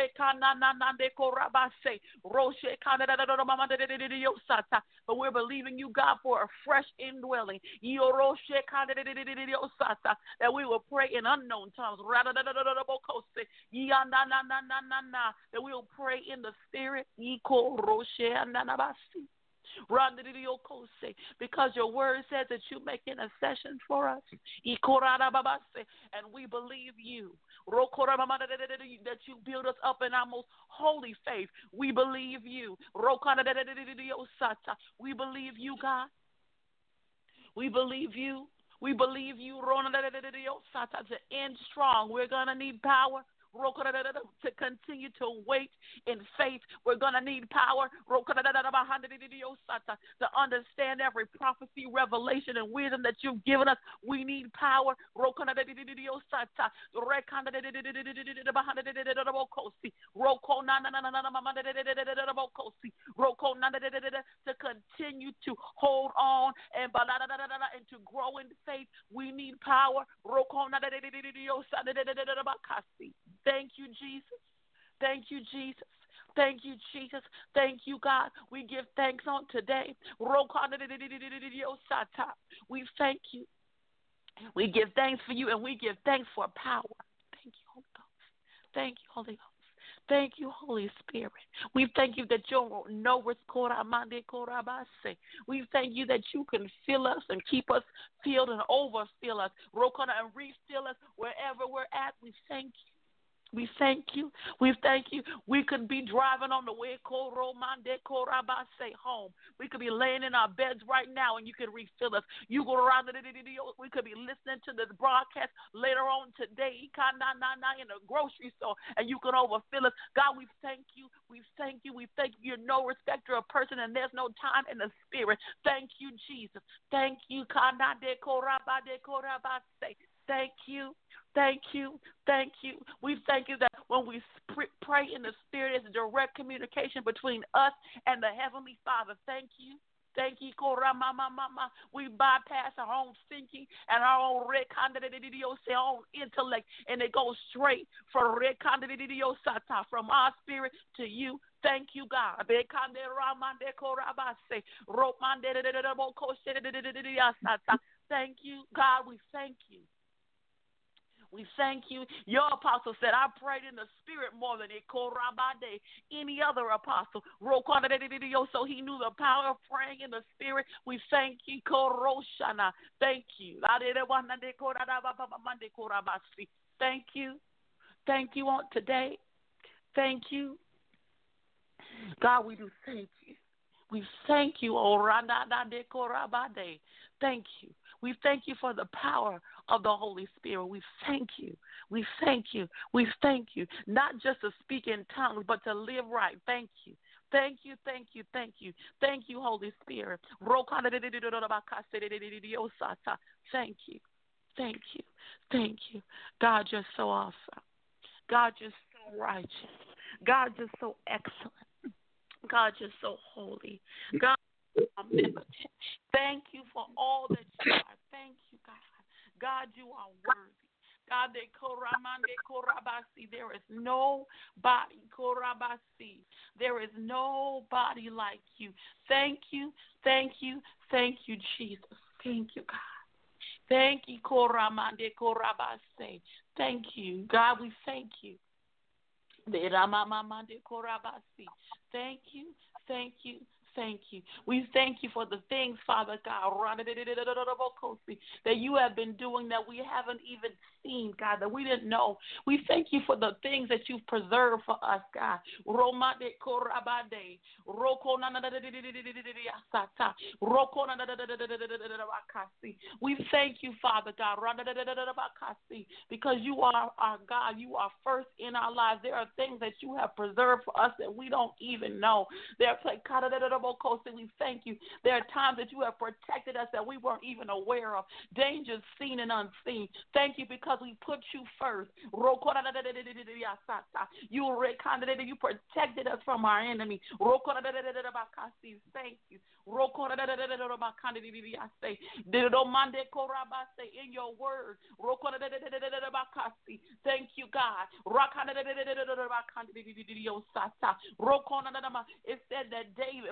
but we're believing you, God, for a fresh indwelling. That we will pray in unknown tongues. That we will pray in the spirit. Because your word says that you make intercession for us. And we believe you. That you build us up in our most holy faith. We believe you. We believe you, God. We believe you. We believe you. To end strong, we're going to need power. To continue to wait in faith. We're going to need power to understand every prophecy, revelation, and wisdom that you've given us. We need power to continue to hold on and to grow in faith. We need power. Thank you, Jesus. Thank you, Jesus. Thank you, Jesus. Thank you, God. We give thanks on today. We thank you. We give thanks for you, and we give thanks for power. Thank you, Holy Ghost. Thank you, Holy Ghost. Thank you, Holy Spirit. We thank you that you know what's called. We thank you that you can fill us and keep us filled and overfill us, and refill us wherever we're at. We thank you. We thank you. We thank you. We could be driving on the way home. We could be laying in our beds right now, and you can refill us. You go around we could be listening to this broadcast later on today in the grocery store, and you can overfill us. God, we thank you. We thank you. We thank you. You're no respecter of person, and there's no time in the spirit. Thank you, Jesus. Thank you. Thank you. Thank you. Thank you. We thank you that when we pray in the Spirit, it's a direct communication between us and the Heavenly Father. Thank you. Thank you. We bypass our own thinking and our own intellect, and it goes straight from our spirit to you. Thank you, God. Thank you, God. We thank you. We thank you. Your apostle said, I prayed in the spirit more than any other apostle. So he knew the power of praying in the spirit. We thank you. Thank you. Thank you. Thank you on today. Thank you. God, we do thank you. We thank you, O Ranadade Korabade. Thank you. We thank you for the power of the Holy Spirit. We thank you. We thank you. We thank you. Not just to speak in tongues, but to live right. Thank you. Thank you, thank you, thank you. Thank you, Holy Spirit. Thank you. Thank you. Thank you. God, you're so awesome. God, you're so righteous. God, you're so excellent. God, you're so holy. God, you're omnipotent. Thank you for all that you are. Thank you, God. God, you are worthy. God, there is nobody, there is nobody like you. Thank you, thank you, thank you, Jesus. Thank you, God. Thank you, thank you, God. We thank you. Thank you, thank you, thank you. We thank you for the things, Father God, that you have been doing that we haven't even seen, God, that we didn't know. We thank you for the things that you've preserved for us, God. We thank you, Father God, because you are our God. You are first in our lives. There are things that you have preserved for us that we don't even know. We thank you. There are times that you have protected us that we weren't even aware of. Dangers seen and unseen. Thank you because we put you first. You protected us from our enemy. Thank you. In your word. Thank you, God. It said that David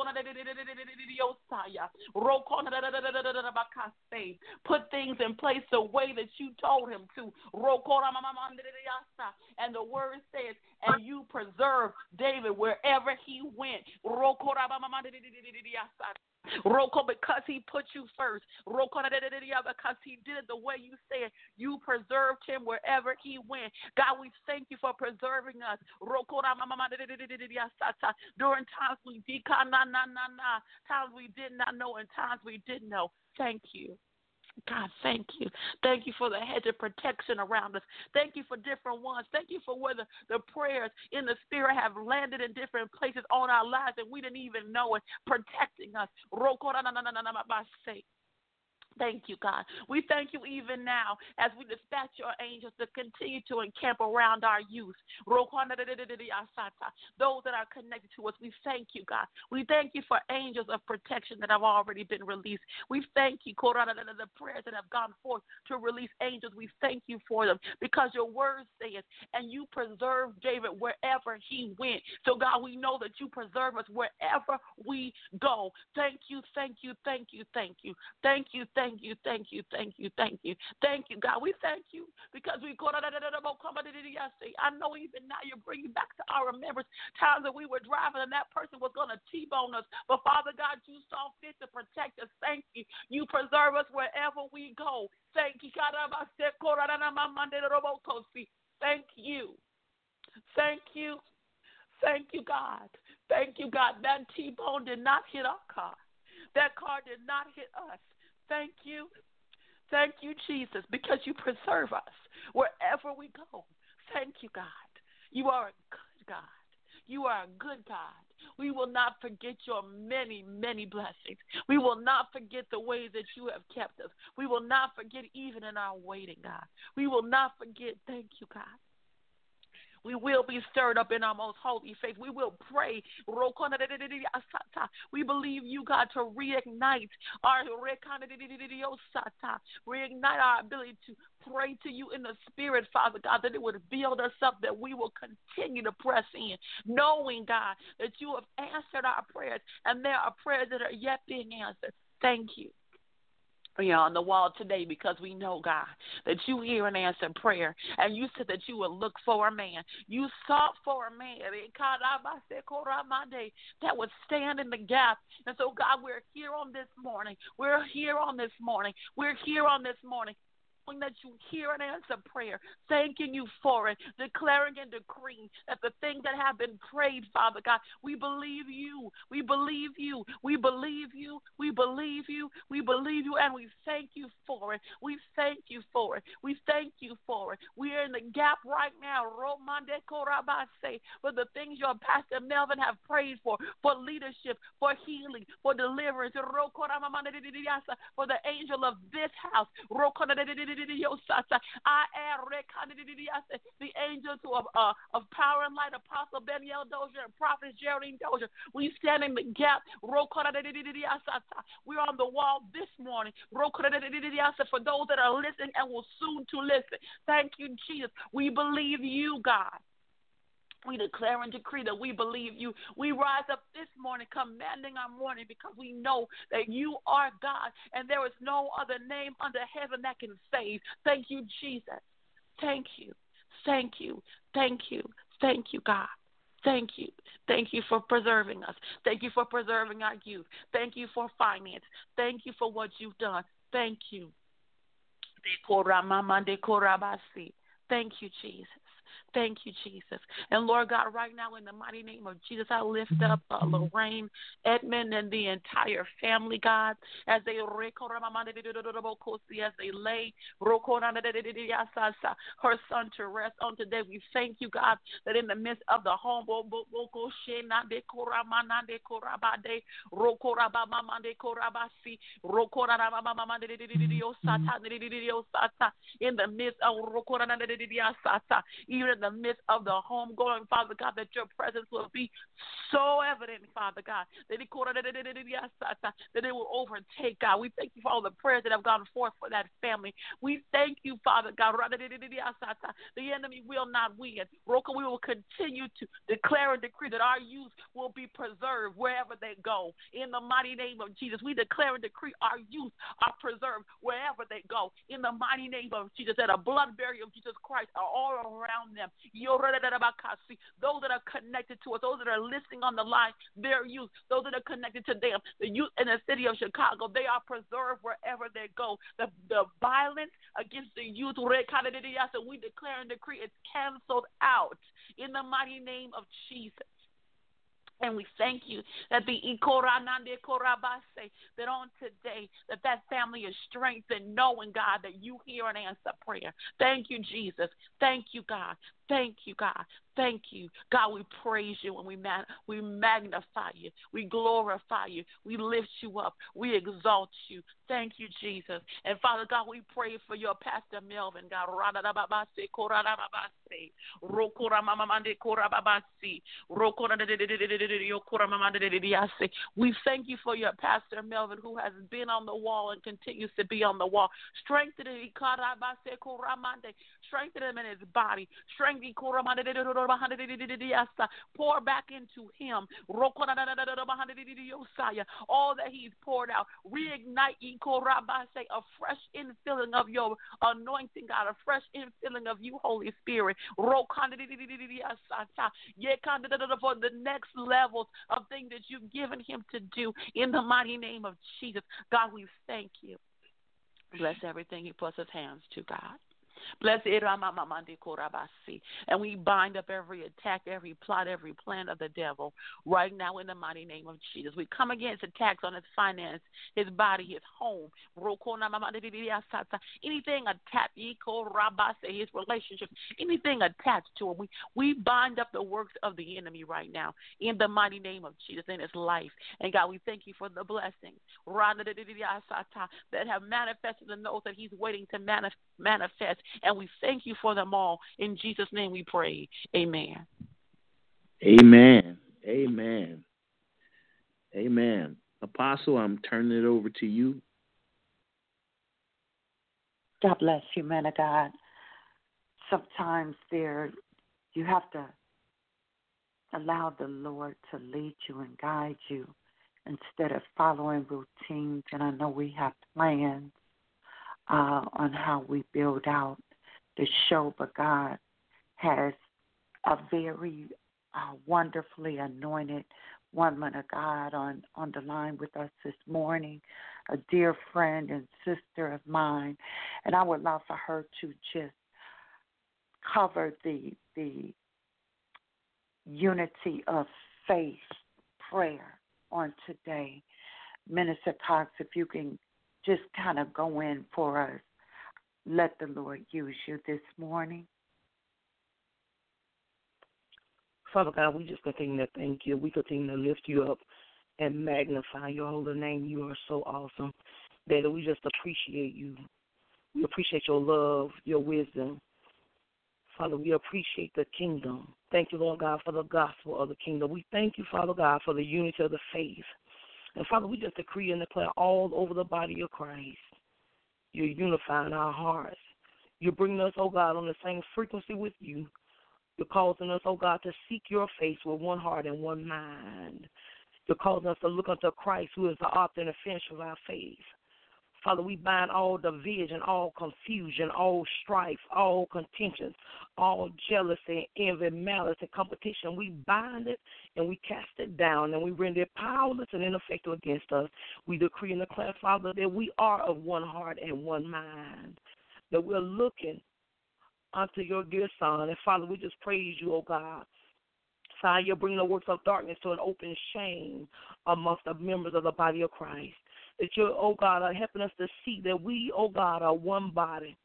put things in place the way that you told him to. And the word says, and you preserve David wherever he went. Because he put you first. Because he did it the way you said. You preserved him wherever he went. God, we thank you for preserving us. During times we did not know and times we did know. Thank you. God, thank you. Thank you for the hedge of protection around us. Thank you for different ones. Thank you for where the prayers in the Spirit have landed in different places on our lives and we didn't even know it, protecting us. Thank you, God. We thank you even now as we dispatch your angels to continue to encamp around our youth. Those that are connected to us, we thank you, God. We thank you for angels of protection that have already been released. We thank you, the prayers that have gone forth to release angels. We thank you for them because your word says, and you preserve David wherever he went. So, God, we know that you preserve us wherever we go. Thank you, thank you, thank you, thank you. Thank you, thank you, thank you, thank you, thank you. Thank you, God. We thank you because we go. I know even now you're bringing back to our remembrance times that we were driving and that person was going to T-bone us. But, Father God, you saw fit to protect us. Thank you. You preserve us wherever we go. Thank you. Thank you. Thank you. Thank you, God. Thank you, God. That T-bone did not hit our car. That car did not hit us. Thank you. Thank you, Jesus, because you preserve us wherever we go. Thank you, God. You are a good God. You are a good God. We will not forget your many, many blessings. We will not forget the ways that you have kept us. We will not forget even in our waiting, God. We will not forget. Thank you, God. We will be stirred up in our most holy faith. We will pray. We believe you, God, to reignite our ability to pray to you in the Spirit, Father God, that it would build us up, that we will continue to press in, knowing, God, that you have answered our prayers, and there are prayers that are yet being answered. Thank you. We are on the wall today because we know, God, that you hear and answer prayer. And you said that you would look for a man. You sought for a man that would stand in the gap. And so, God, we're here on this morning. We're here on this morning. We're here on this morning. knowing that you hear and answer prayer, thanking you for it, declaring and decreeing that the things that have been prayed, Father God, we believe you, we believe you, we believe you, we believe you, we believe you, and we thank you for it. We thank you for it. We thank you for it. We are in the gap right now, Romande Korabase, for the things your Pastor Melvin have prayed for leadership, for healing, for deliverance, for the angel of this house, the angels of power and light, Apostle Danielle Dozier and Prophet Geraldine Dozier. We stand in the gap. We're on the wall this morning for those that are listening and will soon to listen. Thank you, Jesus. We believe you, God. We declare and decree that we believe you. We rise up this morning commanding our morning because we know that you are God and there is no other name under heaven that can save. Thank you, Jesus. Thank you. Thank you. Thank you. Thank you, God. Thank you. Thank you for preserving us. Thank you for preserving our youth. Thank you for finance. Thank you for what you've done. Thank you. Thank you, Jesus. Thank you, Jesus. And Lord God, right now in the mighty name of Jesus, I lift up Lorraine, Edmund, and the entire family, God, as they lay her son to rest on today. We thank you, God, that in the midst of the home, in the midst of even in the midst of the home going, Father God, that your presence will be so evident, Father God, that it will overtake, God. We thank you for all the prayers that have gone forth for that family. We thank you, Father God. The enemy will not win. We will continue to declare and decree that our youth will be preserved wherever they go. In the mighty name of Jesus, we declare and decree our youth are preserved wherever they go. In the mighty name of Jesus, that a blood barrier of Jesus Christ are all around them. Those that are connected to us, those that are listening on the line, their youth, those that are connected to them, the youth in the city of Chicago, they are preserved wherever they go. The violence against the youth, we declare and decree it's canceled out in the mighty name of Jesus. And we thank you that that on today, that family is strengthened, knowing, God, that you hear and answer prayer. Thank you, Jesus. Thank you, God. Thank you, God. Thank you. God, we praise you and we magnify you. We glorify you. We lift you up. We exalt you. Thank you, Jesus. And Father God, we pray for your Pastor Melvin, God. We thank you for your Pastor Melvin, who has been on the wall and continues to be on the wall. Strengthen him in his body. Pour back into him all that he's poured out. Reignite a fresh infilling of your anointing, God, a fresh infilling of you, Holy Spirit. For the next levels of things that you've given him to do in the mighty name of Jesus. God, we thank you. Bless everything he puts his hands to, God. Bless it, and we bind up every attack, every plot, every plan of the devil right now in the mighty name of Jesus. We come against attacks on his finance, his body, his home, anything attached, his relationship, anything attached to him. We bind up the works of the enemy right now in the mighty name of Jesus in his life. And God, we thank you for the blessings that have manifested in those that he's waiting to manifest. And we thank you for them all. In Jesus' name we pray. Amen. Amen. Amen. Amen. Apostle, I'm turning it over to you. God bless you, man of God. Sometimes you have to allow the Lord to lead you and guide you instead of following routines. And I know we have plans on how we build out the show, but God has a very wonderfully anointed woman of God on the line with us this morning, a dear friend and sister of mine, and I would love for her to just cover the unity of faith prayer on today. Minister Cox, if you can just kind of go in for us, let the Lord use you this morning. Father God, we just continue to thank you. We continue to lift you up and magnify your holy name. You are so awesome. Daddy, we just appreciate you. We appreciate your love, your wisdom. Father, we appreciate the kingdom. Thank you, Lord God, for the gospel of the kingdom. We thank you, Father God, for the unity of the faith. And, Father, we just decree and declare all over the body of Christ. You're unifying our hearts. You're bringing us, oh God, on the same frequency with you. You're causing us, oh God, to seek your face with one heart and one mind. You're causing us to look unto Christ, who is the author and the finisher of our faith. Father, we bind all division, all confusion, all strife, all contention, all jealousy, envy, malice, and competition. We bind it and we cast it down, and we render it powerless and ineffective against us. We decree and declare, Father, that we are of one heart and one mind, that we're looking unto your dear Son. And, Father, we just praise you, oh God. Father, you're bringing the works of darkness to an open shame amongst the members of the body of Christ. That you, oh God, are helping us to see that we, oh God, are one body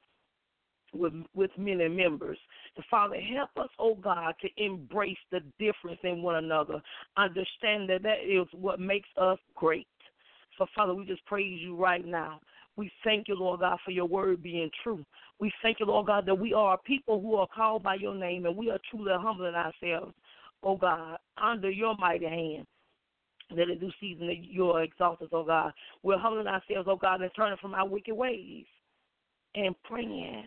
with many members. And Father, help us, oh God, to embrace the difference in one another. Understand that that is what makes us great. So, Father, we just praise you right now. We thank you, Lord God, for your word being true. We thank you, Lord God, that we are people who are called by your name, and we are truly humbling ourselves, oh God, under your mighty hand. That in due season that you are exalted, oh God. We're humbling ourselves, oh God, and turning from our wicked ways and praying.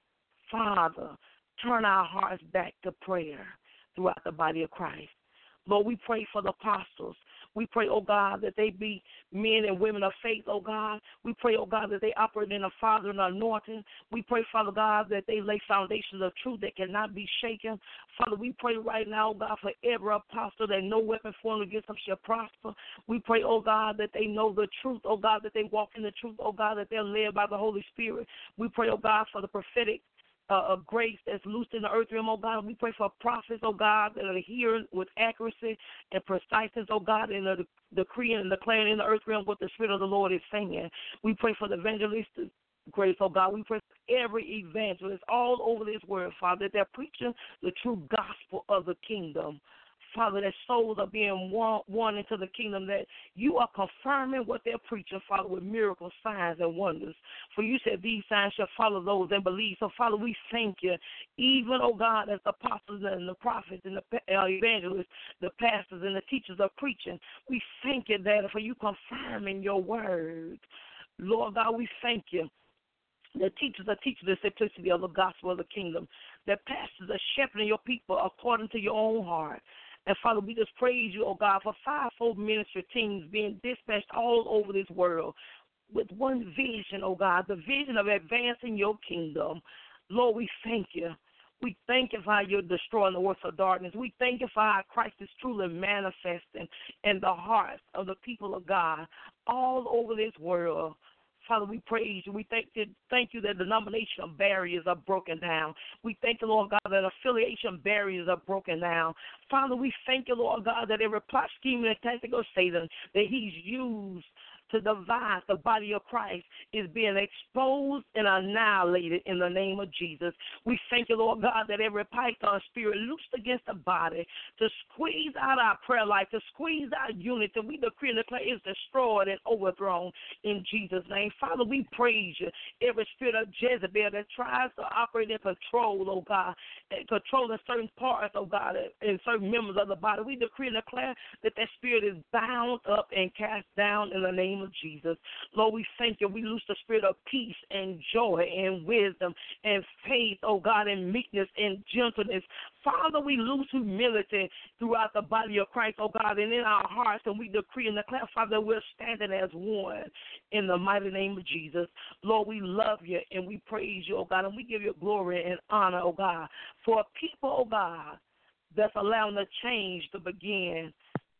Father, turn our hearts back to prayer throughout the body of Christ. Lord, we pray for the apostles. We pray, oh God, that they be men and women of faith, oh God. We pray, oh God, that they operate in a Father and anointing. We pray, Father God, that they lay foundations of truth that cannot be shaken. Father, we pray right now, oh God, for every apostle that no weapon formed against them shall prosper. We pray, oh God, that they know the truth, oh God, that they walk in the truth, oh God, that they're led by the Holy Spirit. We pray, oh God, for the prophetic grace that's loosed in the earth realm, oh God. We pray for prophets, oh God, that are hearing with accuracy and preciseness, oh God, and the decreeing and declaring in the earth realm what the Spirit of the Lord is saying. We pray for the evangelistic grace, oh God. We pray for every evangelist all over this world, Father, that they're preaching the true gospel of the kingdom. Father, that souls are being won into the kingdom, that you are confirming what they're preaching, Father, with miracles, signs, and wonders. For you said these signs shall follow those that believe. So, Father, we thank you, even, oh God, as the apostles and the prophets and the evangelists, the pastors and the teachers are preaching. We thank you, Daddy, for you confirming your word. Lord God, we thank you. The teachers are teaching the simplicity of the gospel of the kingdom. The pastors are shepherding your people according to your own heart. And, Father, we just praise you, oh God, for fivefold ministry teams being dispatched all over this world with one vision, oh God, the vision of advancing your kingdom. Lord, we thank you. We thank you for how you're destroying the works of darkness. We thank you for how Christ is truly manifesting in the hearts of the people of God all over this world. Father, we praise you. We thank you that denominational barriers are broken down. We thank you, Lord God, that affiliation barriers are broken down. Father, we thank you, Lord God, that every plot, scheme, and tactic of Satan that he's used to divide the body of Christ is being exposed and annihilated in the name of Jesus. We thank you, Lord God, that every python spirit loosed against the body to squeeze out our prayer life, to squeeze out unity, we decree and declare is destroyed and overthrown in Jesus' name. Father, we praise you. Every spirit of Jezebel that tries to operate in control, oh God, and controlling certain parts, oh God, and certain members of the body, we decree and declare that that spirit is bound up and cast down in the name of Jesus. Lord, we thank you. We loose the spirit of peace and joy and wisdom and faith, oh God, and meekness and gentleness. Father, we loose humility throughout the body of Christ, oh God, and in our hearts, and we decree and declare, Father, that we're standing as one in the mighty name of Jesus. Lord, we love you and we praise you, oh God, and we give you glory and honor, oh God, for a people, oh God, that's allowing the change to begin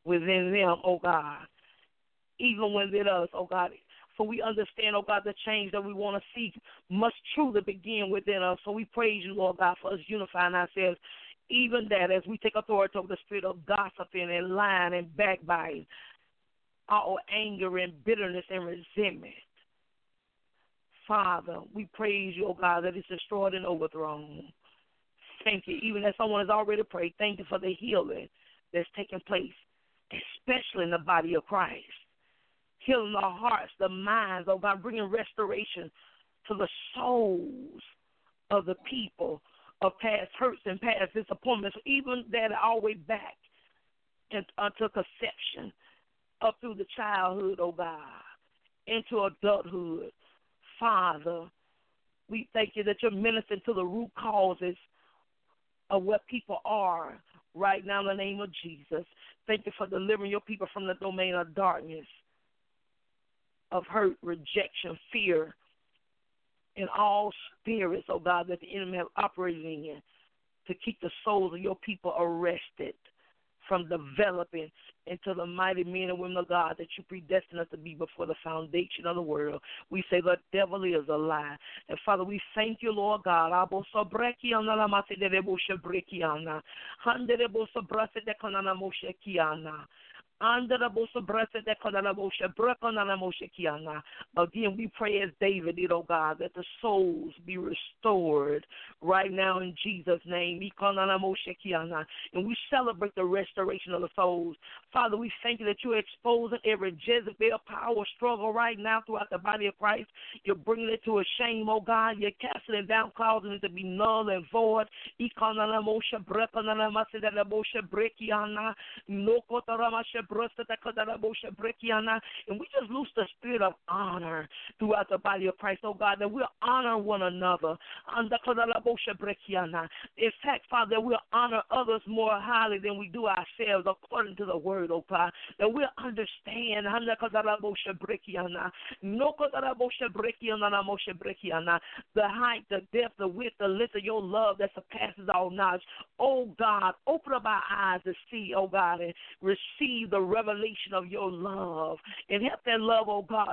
within them, oh God, even within us, oh God. For we understand, oh God, the change that we want to see must truly begin within us. So we praise you, Lord God, for us unifying ourselves. Even that as we take authority over the spirit of gossiping and lying and backbiting, all anger and bitterness and resentment. Father, we praise you, oh God, that it's destroyed and overthrown. Thank you. Even as someone has already prayed, thank you for the healing that's taking place, especially in the body of Christ. Healing the hearts, the minds, oh God, bringing restoration to the souls of the people of past hurts and past disappointments, even that all the way back unto conception, up through the childhood, oh God, into adulthood. Father, we thank you that you're ministering to the root causes of what people are right now in the name of Jesus. Thank you for delivering your people from the domain of darkness, of hurt, rejection, fear, and all spirits, oh God, that the enemy have operated in to keep the souls of your people arrested from developing into the mighty men and women of God that you predestined us to be before the foundation of the world. We say the devil is a lie. And Father, we thank you, Lord God. Again, we pray as David did, oh God, that the souls be restored right now in Jesus' name. And we celebrate the restoration of the souls. Father, we thank you that you're exposing every Jezebel power struggle right now throughout the body of Christ. You're bringing it to a shame, oh God. You're casting it down, causing it to be null and void. And we just loose the spirit of honor throughout the body of Christ, oh God, that we'll honor one another. In fact, Father, that we'll honor others more highly than we do ourselves, according to the word, oh God, that we'll understand the height, the depth, the width, the length of your love that surpasses all knowledge. Oh God, open up our eyes to see, oh God, and receive the revelation of your love. And help that love, oh God,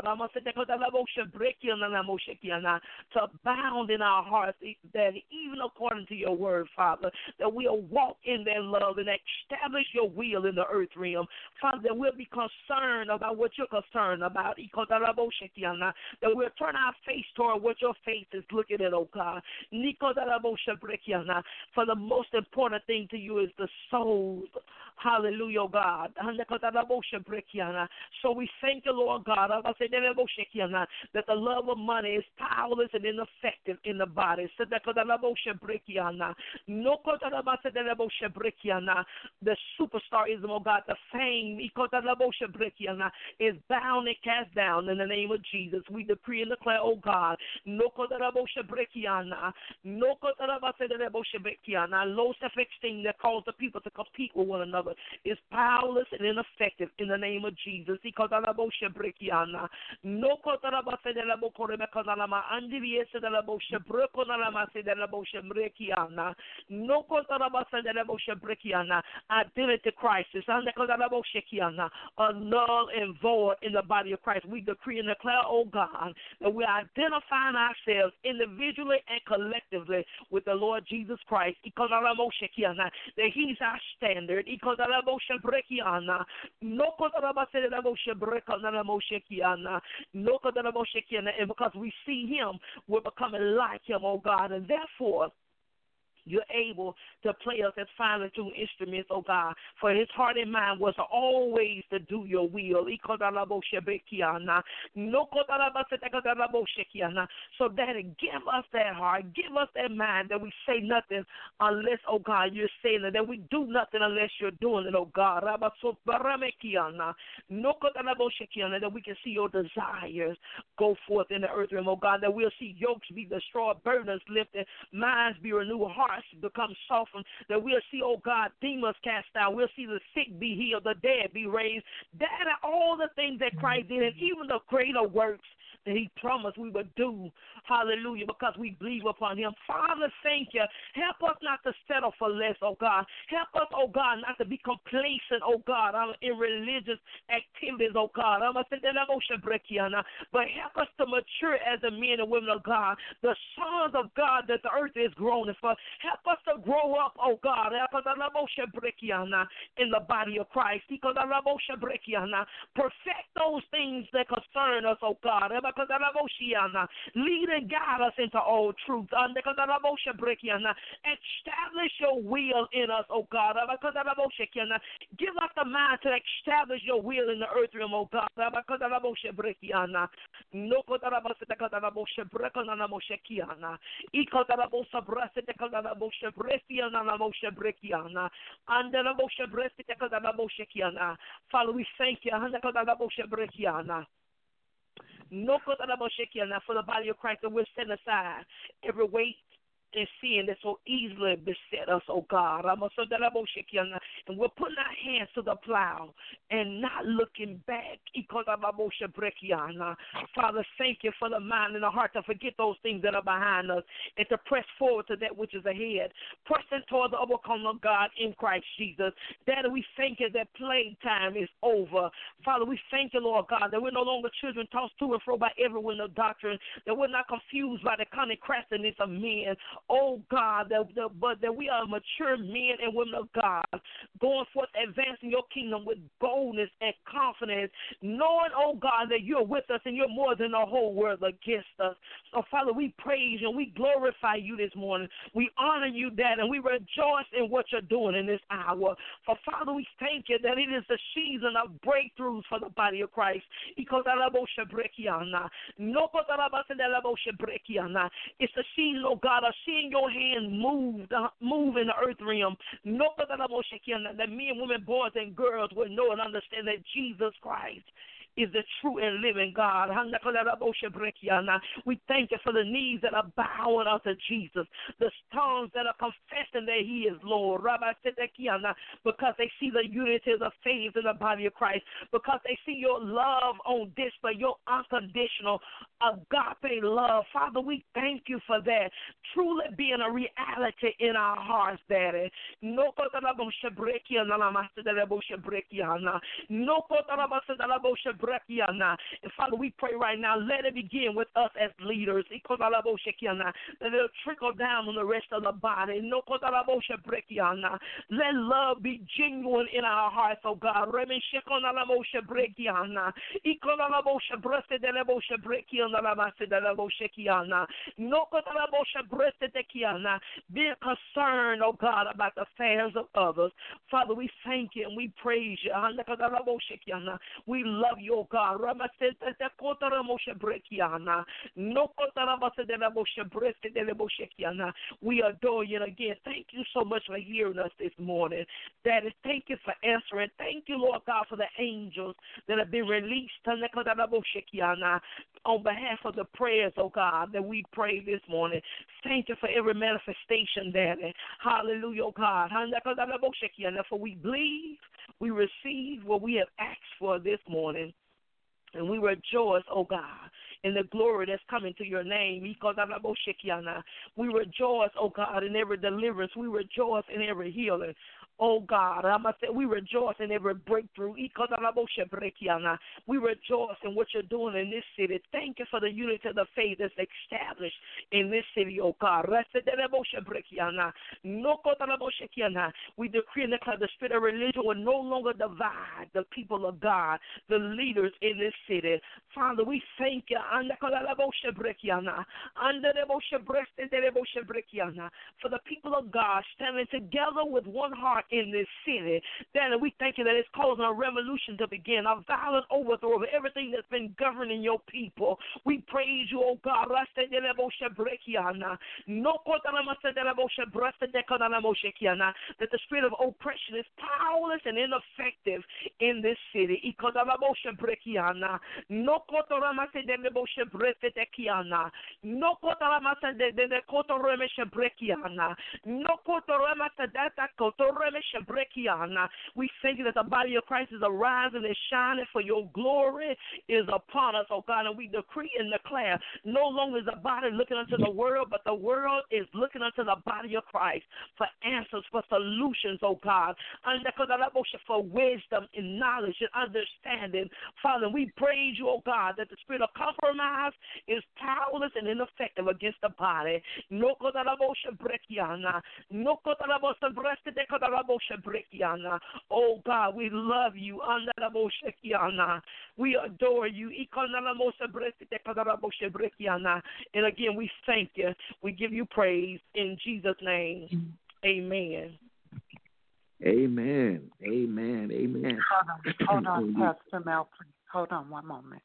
to abound in our hearts, that even according to your word, Father, that we'll walk in that love and establish your will in the earth realm. Father, that we'll be concerned about what you're concerned about, that we'll turn our face toward what your face is looking at, oh God. For the most important thing to you is the souls. Hallelujah, oh God. So we thank you, Lord God, that the love of money is powerless and ineffective in the body. The superstarism, oh God, the fame is bound and cast down in the name of Jesus. We decree and declare, oh God, low self-esteem that causes the people to compete with one another is powerless and ineffective in the name of Jesus. Identity crisis, null and void in the body of Christ. We decree and declare, oh God, that we're identifying ourselves individually and collectively with the Lord Jesus Christ. That He's our standard. And because we see Him, we're becoming like Him, oh God, and therefore you're able to play us as finely tuned instruments, oh God. For His heart and mind was always to do your will. So, Daddy, give us that heart, give us that mind that we say nothing unless, oh God, you're saying it, that we do nothing unless you're doing it, oh God. That we can see your desires go forth in the earth realm, oh God, that we'll see yokes be destroyed, burdens lifted, minds be renewed, hearts become softened, that we'll see, oh God, demons cast out, we'll see the sick be healed, the dead be raised, that are all the things that Christ did, and even the greater works that he promised we would do. Hallelujah, because we believe upon him. Father, thank you. Help us not to settle for less, oh God. Help us, oh God, not to be complacent, oh God, in religious activities, oh God. But help us to mature as the men and women of God, the sons of God that the earth is groaning for. Help us to grow up, oh God, in the body of Christ. Perfect those things that concern us, oh God. Lead and guide us into all truth. Establish your will in us, oh God. Give us the mind to establish your will in the earth realm, oh God. Father, we thank you. For the body of Christ, that we're setting aside every weight and sin that so easily beset us, oh God. And we're putting our hands to the plow and not looking back. Father, thank you for the mind and the heart to forget those things that are behind us and to press forward to that which is ahead. Pressing toward the overcoming of God in Christ Jesus. Daddy, we thank you that playtime is over. Father, we thank you, Lord God, that we're no longer children tossed to and fro by every wind of doctrine, that we're not confused by the cunning craftiness of men. Oh God, but that we are mature men and women of God, going forth, advancing your kingdom with boldness and confidence, knowing, oh God, that you're with us and you're more than the whole world against us. So, Father, we praise you and we glorify you this morning. We honor you, Dad, and we rejoice in what you're doing in this hour. For, Father, we thank you that it is the season of breakthroughs for the body of Christ. It's the season, oh God, of seeing your hand move in the earth realm. That men, women, boys, and girls will know and understand that Jesus Christ is the true and living God. We thank you for the knees that are bowing unto Jesus, the tongues that are confessing that he is Lord, because they see the unity of the faith in the body of Christ, because they see your love on display, your unconditional agape love. Father, we thank you for that, truly being a reality in our hearts, Daddy. And Father, we pray right now, let it begin with us as leaders. That it'll trickle down on the rest of the body. Let love be genuine in our hearts, oh God. Being concerned, oh God, about the affairs of others. Father, we thank you and we praise you. We love you, oh God. We adore you again. Thank you so much for hearing us this morning. Daddy, thank you for answering. Thank you, Lord God, for the angels that have been released on behalf of the prayers, oh God, that we pray this morning. Thank you for every manifestation, Daddy. Hallelujah, oh God. For we believe, we receive what we have asked for this morning. And we rejoice, oh God, in the glory that's coming to your name. We rejoice, oh God, in every deliverance. We rejoice in every healing. Oh God, we rejoice in every breakthrough. We rejoice in what you're doing in this city. Thank you for the unity of the faith that's established in this city, oh God. We decree and declare the spirit of religion will no longer divide the people of God, the leaders in this city. Father, we thank you for the people of God standing together with one heart in this city. Then we thank you that it's causing a revolution to begin, a violent overthrow of everything that's been governing your people. We praise you, oh God. That the spirit of oppression is powerless and ineffective in this city. We thank you that the body of Christ is arising and shining, for your glory is upon us, oh God. And we decree and declare no longer is the body looking unto the world, but the world is looking unto the body of Christ for answers, for solutions, oh God. And for wisdom and knowledge and understanding. Father, we praise you, oh God, that the spirit of compromise is powerless and ineffective against the body. Oh God, we love you. We adore you. And again, we thank you. We give you praise in Jesus' name. Amen. Amen. Amen. Amen. Hold on, Pastor Mel, please. Hold on one moment.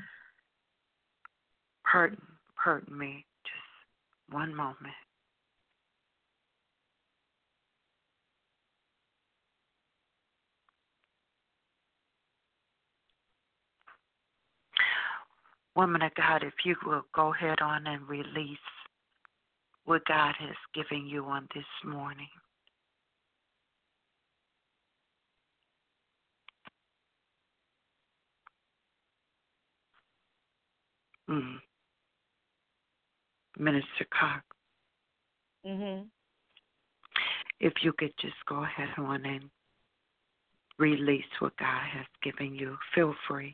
Pardon me. Just one moment. Woman of God, if you will go ahead on and release what God has given you on this morning. Minister Cox. If you could just go ahead on and release what God has given you, feel free.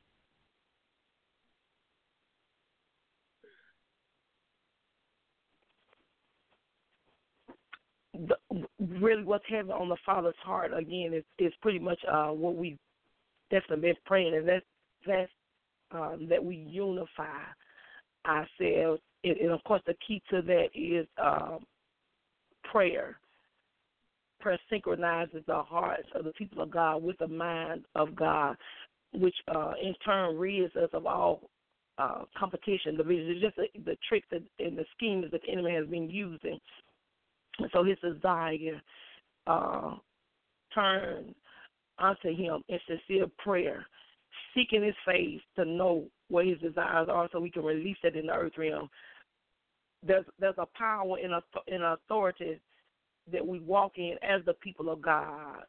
Really what's heavy on the Father's heart, again, is pretty much what we've definitely been praying, and that's that we unify ourselves. And of course, the key to that is prayer. Prayer synchronizes the hearts of the people of God with the mind of God, which in turn rids us of all competition, division. It's just the tricks and the schemes that the enemy has been using. So his desire turn unto him in sincere prayer, seeking his face to know what his desires are so we can release it in the earth realm. There's a power in authority that we walk in as the people of God.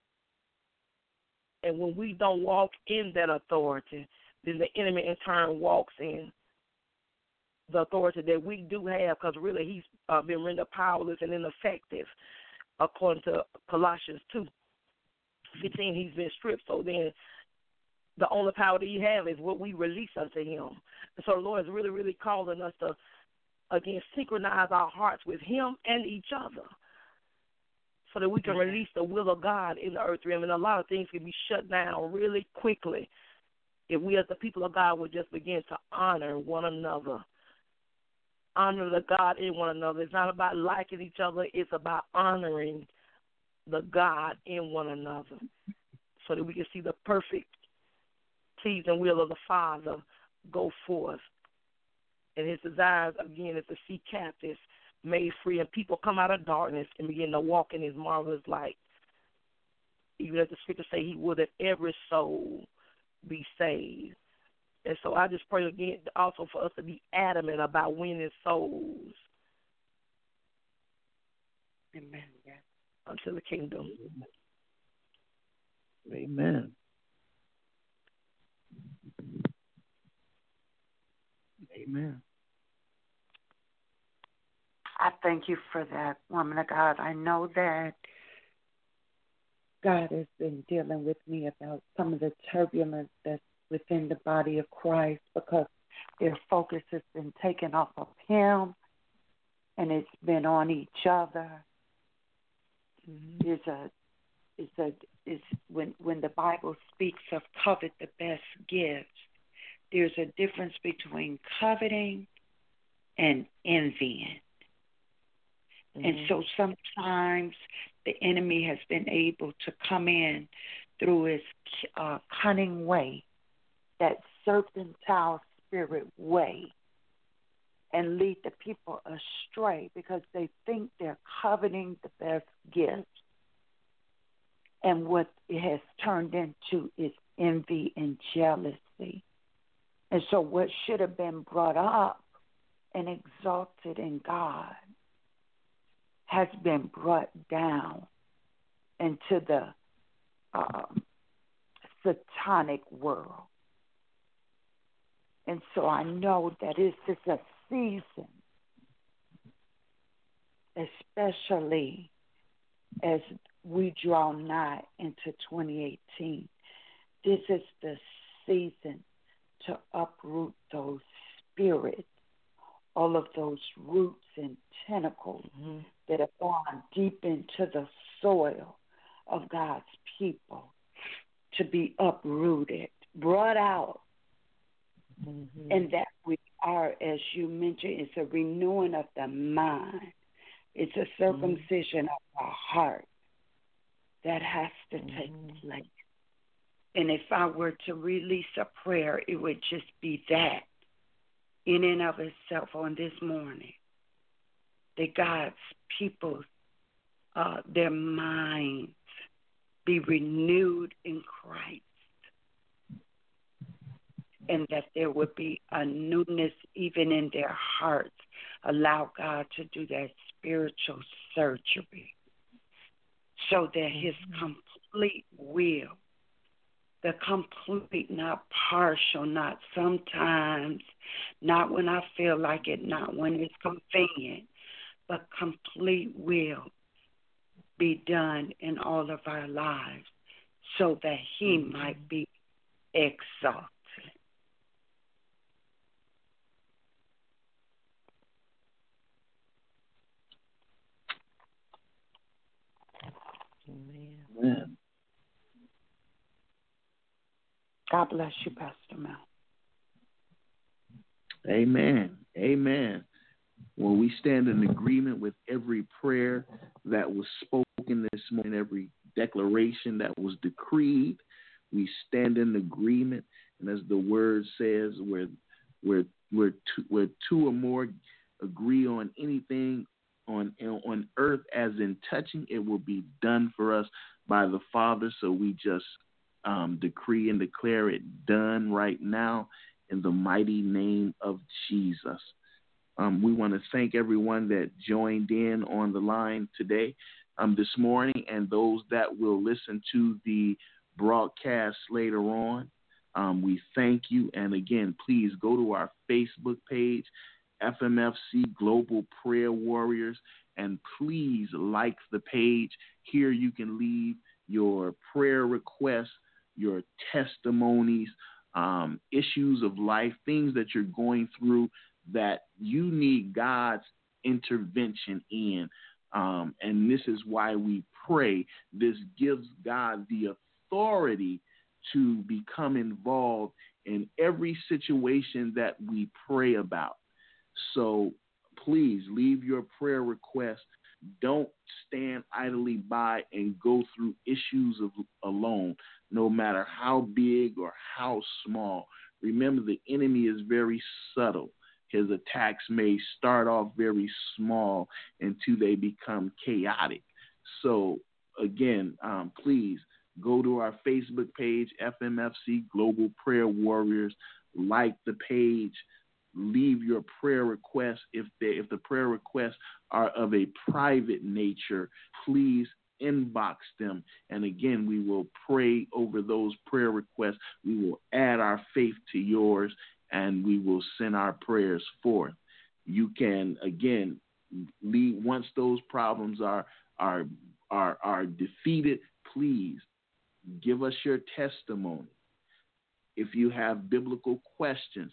And when we don't walk in that authority, then the enemy in turn walks in the authority that we do have, because really he's been rendered powerless and ineffective, according to Colossians 2:15. He's been stripped. So then the only power that he has is what we release unto him. And so the Lord is really, really calling us to, again, synchronize our hearts with him and each other so that we can release the will of God in the earth realm. And a lot of things can be shut down really quickly if we as the people of God would just begin to honor one another. Honor the God in one another. It's not about liking each other. It's about honoring the God in one another so that we can see the perfect pleasing will of the Father go forth. And his desires, again, is to see captives made free and people come out of darkness and begin to walk in his marvelous light. Even as the scriptures say, he will that every soul be saved. And so I just pray again also for us to be adamant about winning souls. Amen. Yes. Unto the kingdom. Amen. Amen. I thank you for that, woman of God. I know that God has been dealing with me about some of the turbulence that's within the body of Christ, because their focus has been taken off of him and it's been on each other. When the Bible speaks of covet the best gifts, there's a difference between coveting and envying. And so sometimes the enemy has been able to come in through his cunning way, that serpentine spirit way, and lead the people astray because they think they're coveting the best gifts. And what it has turned into is envy and jealousy. And so what should have been brought up and exalted in God has been brought down into the satanic world. And so I know that this is a season, especially as we draw nigh into 2018. This is the season to uproot those spirits, all of those roots and tentacles that have gone deep into the soil of God's people, to be uprooted, brought out, and that we are, as you mentioned, it's a renewing of the mind. It's a circumcision of our heart that has to take place. And if I were to release a prayer, it would just be that, in and of itself, on this morning, that God's people, their minds be renewed in Christ, and that there would be a newness even in their hearts. Allow God to do that spiritual surgery so that His complete will, the complete, not partial, not sometimes, not when I feel like it, not when it's convenient, but complete will be done in all of our lives so that He might be exalted. Amen. God bless you, Pastor Mel. Amen. Amen. Well, we stand in agreement with every prayer that was spoken this morning, every declaration that was decreed. We stand in agreement, and as the word says, where two or more agree on anything on earth as in touching, it will be done for us by the Father. So we just decree and declare it done right now in the mighty name of Jesus. We want to thank everyone that joined in on the line today, this morning, and those that will listen to the broadcast later on. We thank you. And again, please go to our Facebook page, FMFC Global Prayer Warriors, and please like the page. Here you can leave your prayer requests, your testimonies, issues of life, things that you're going through that you need God's intervention in. And this is why we pray. This gives God the authority to become involved in every situation that we pray about. So please leave your prayer requests. Don't stand idly by and go through issues alone, no matter how big or how small. Remember, the enemy is very subtle. His attacks may start off very small until they become chaotic. So, again, please go to our Facebook page, FMFC Global Prayer Warriors. Like the page. Leave your prayer requests. If the prayer requests are of a private nature, please inbox them. And again, we will pray over those prayer requests. We will add our faith to yours, and we will send our prayers forth. You can, again, leave once those problems are defeated. Please give us your testimony. If you have biblical questions,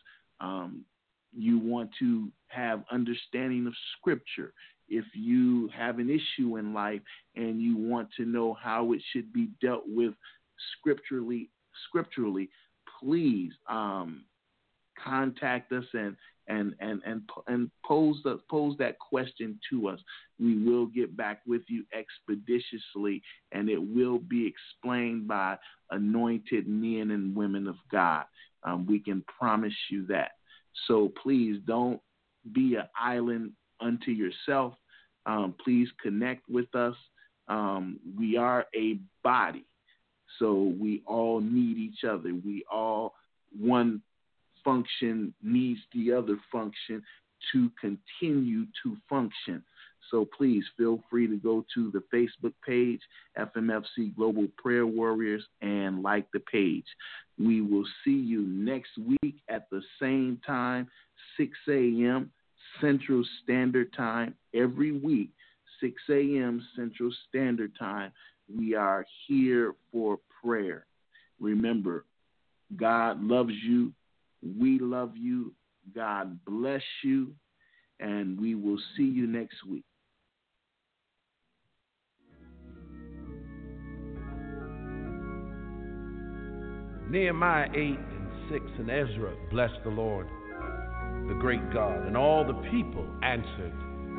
you want to have understanding of Scripture, if you have an issue in life and you want to know how it should be dealt with scripturally, please contact us and pose that question to us. We will get back with you expeditiously, and it will be explained by anointed men and women of God. We can promise you that. So please don't be an island unto yourself. Please connect with us. We are a body, so we all need each other. We all, one function needs the other function to continue to function. So please feel free to go to the Facebook page, FMFC Global Prayer Warriors, and like the page. We will see you next week at the same time, 6 a.m. Central Standard Time. Every week, 6 a.m. Central Standard Time, we are here for prayer. Remember, God loves you. We love you. God bless you. And we will see you next week. Nehemiah 8:6 and Ezra blessed the Lord, the great God, and all the people answered,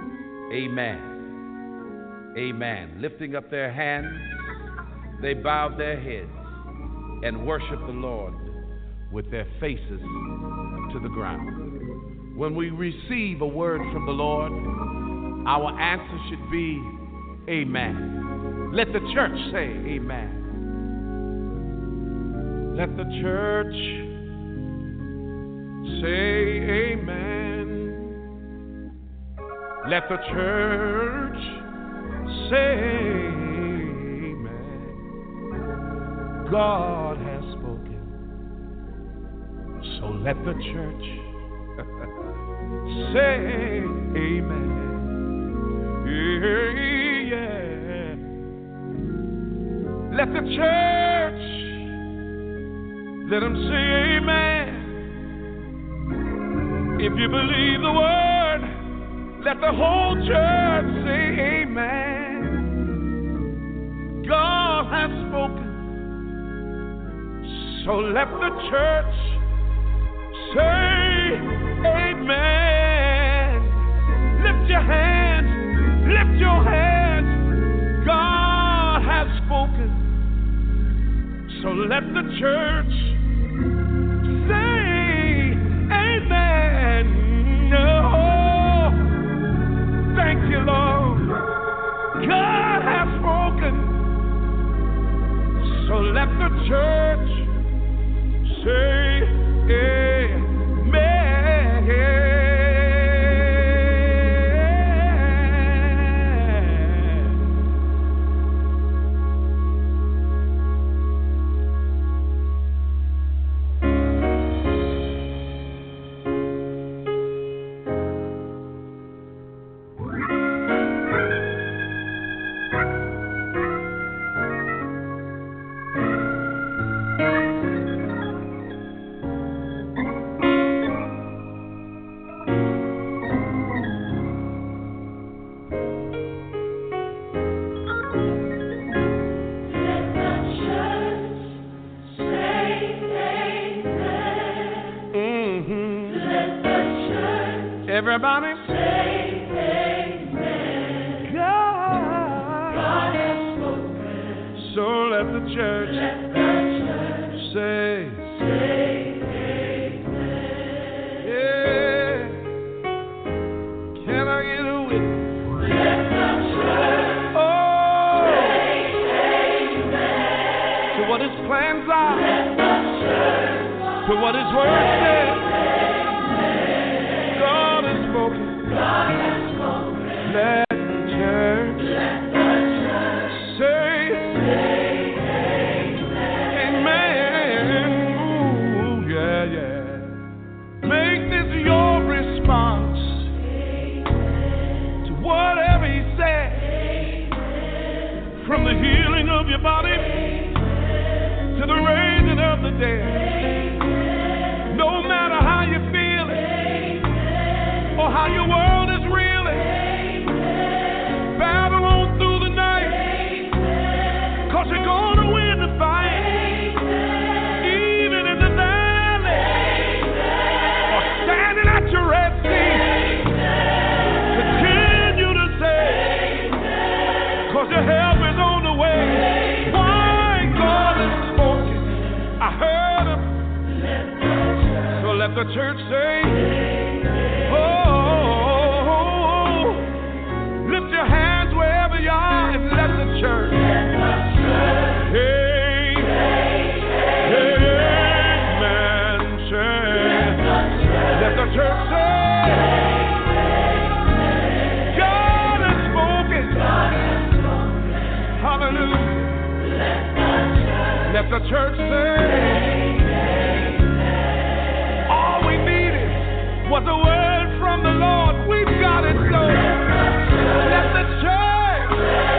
Amen. Amen. Lifting up their hands, they bowed their heads and worshiped the Lord with their faces to the ground. When we receive a word from the Lord, our answer should be Amen. Let the church say Amen. Let the church say amen. Let the church say amen. God has spoken, so let the church say amen. Yeah. Let the church, let them say amen. If you believe the word, let the whole church say amen. God has spoken, so let the church say amen. Lift your hands, lift your hands. God has spoken, so let the church say amen. Oh, thank you, Lord. God has spoken, so let the church say amen. Everybody say amen. God has spoken, so let the church say amen. Yeah. Can I get a witness? Let the church say amen. To what his plans are, let the church to what his word says. God has spoken. Let the church say amen. Ooh, yeah, yeah. Make this your response to whatever he said. From the healing of your body to the raising of the dead. No matter how you feel it or how your world is reeling, battle on through the night, 'cause you're gonna win the fight. Even in the valley or standing at your Red Sea, continue to say, 'cause your help is on the way. Why? God has spoken, I heard him. So let the church say, oh, lift your hands wherever you are and let the church. Hey, amen. Let the church say, God has Let the church say, all we needed was a word from the Lord. We've got it, so let the church,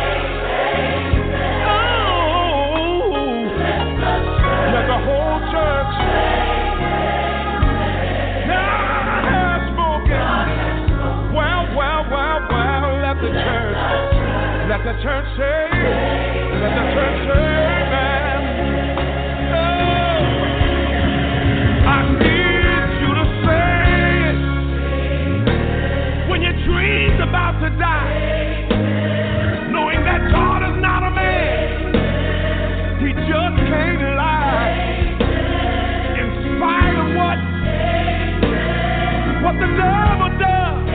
let the whole church, God has spoken. Well, let the church say, let the church say, amen. Oh, I need you to say it when your dream's about to die, knowing that God is not a man, He just can't lie. In spite of what the devil does,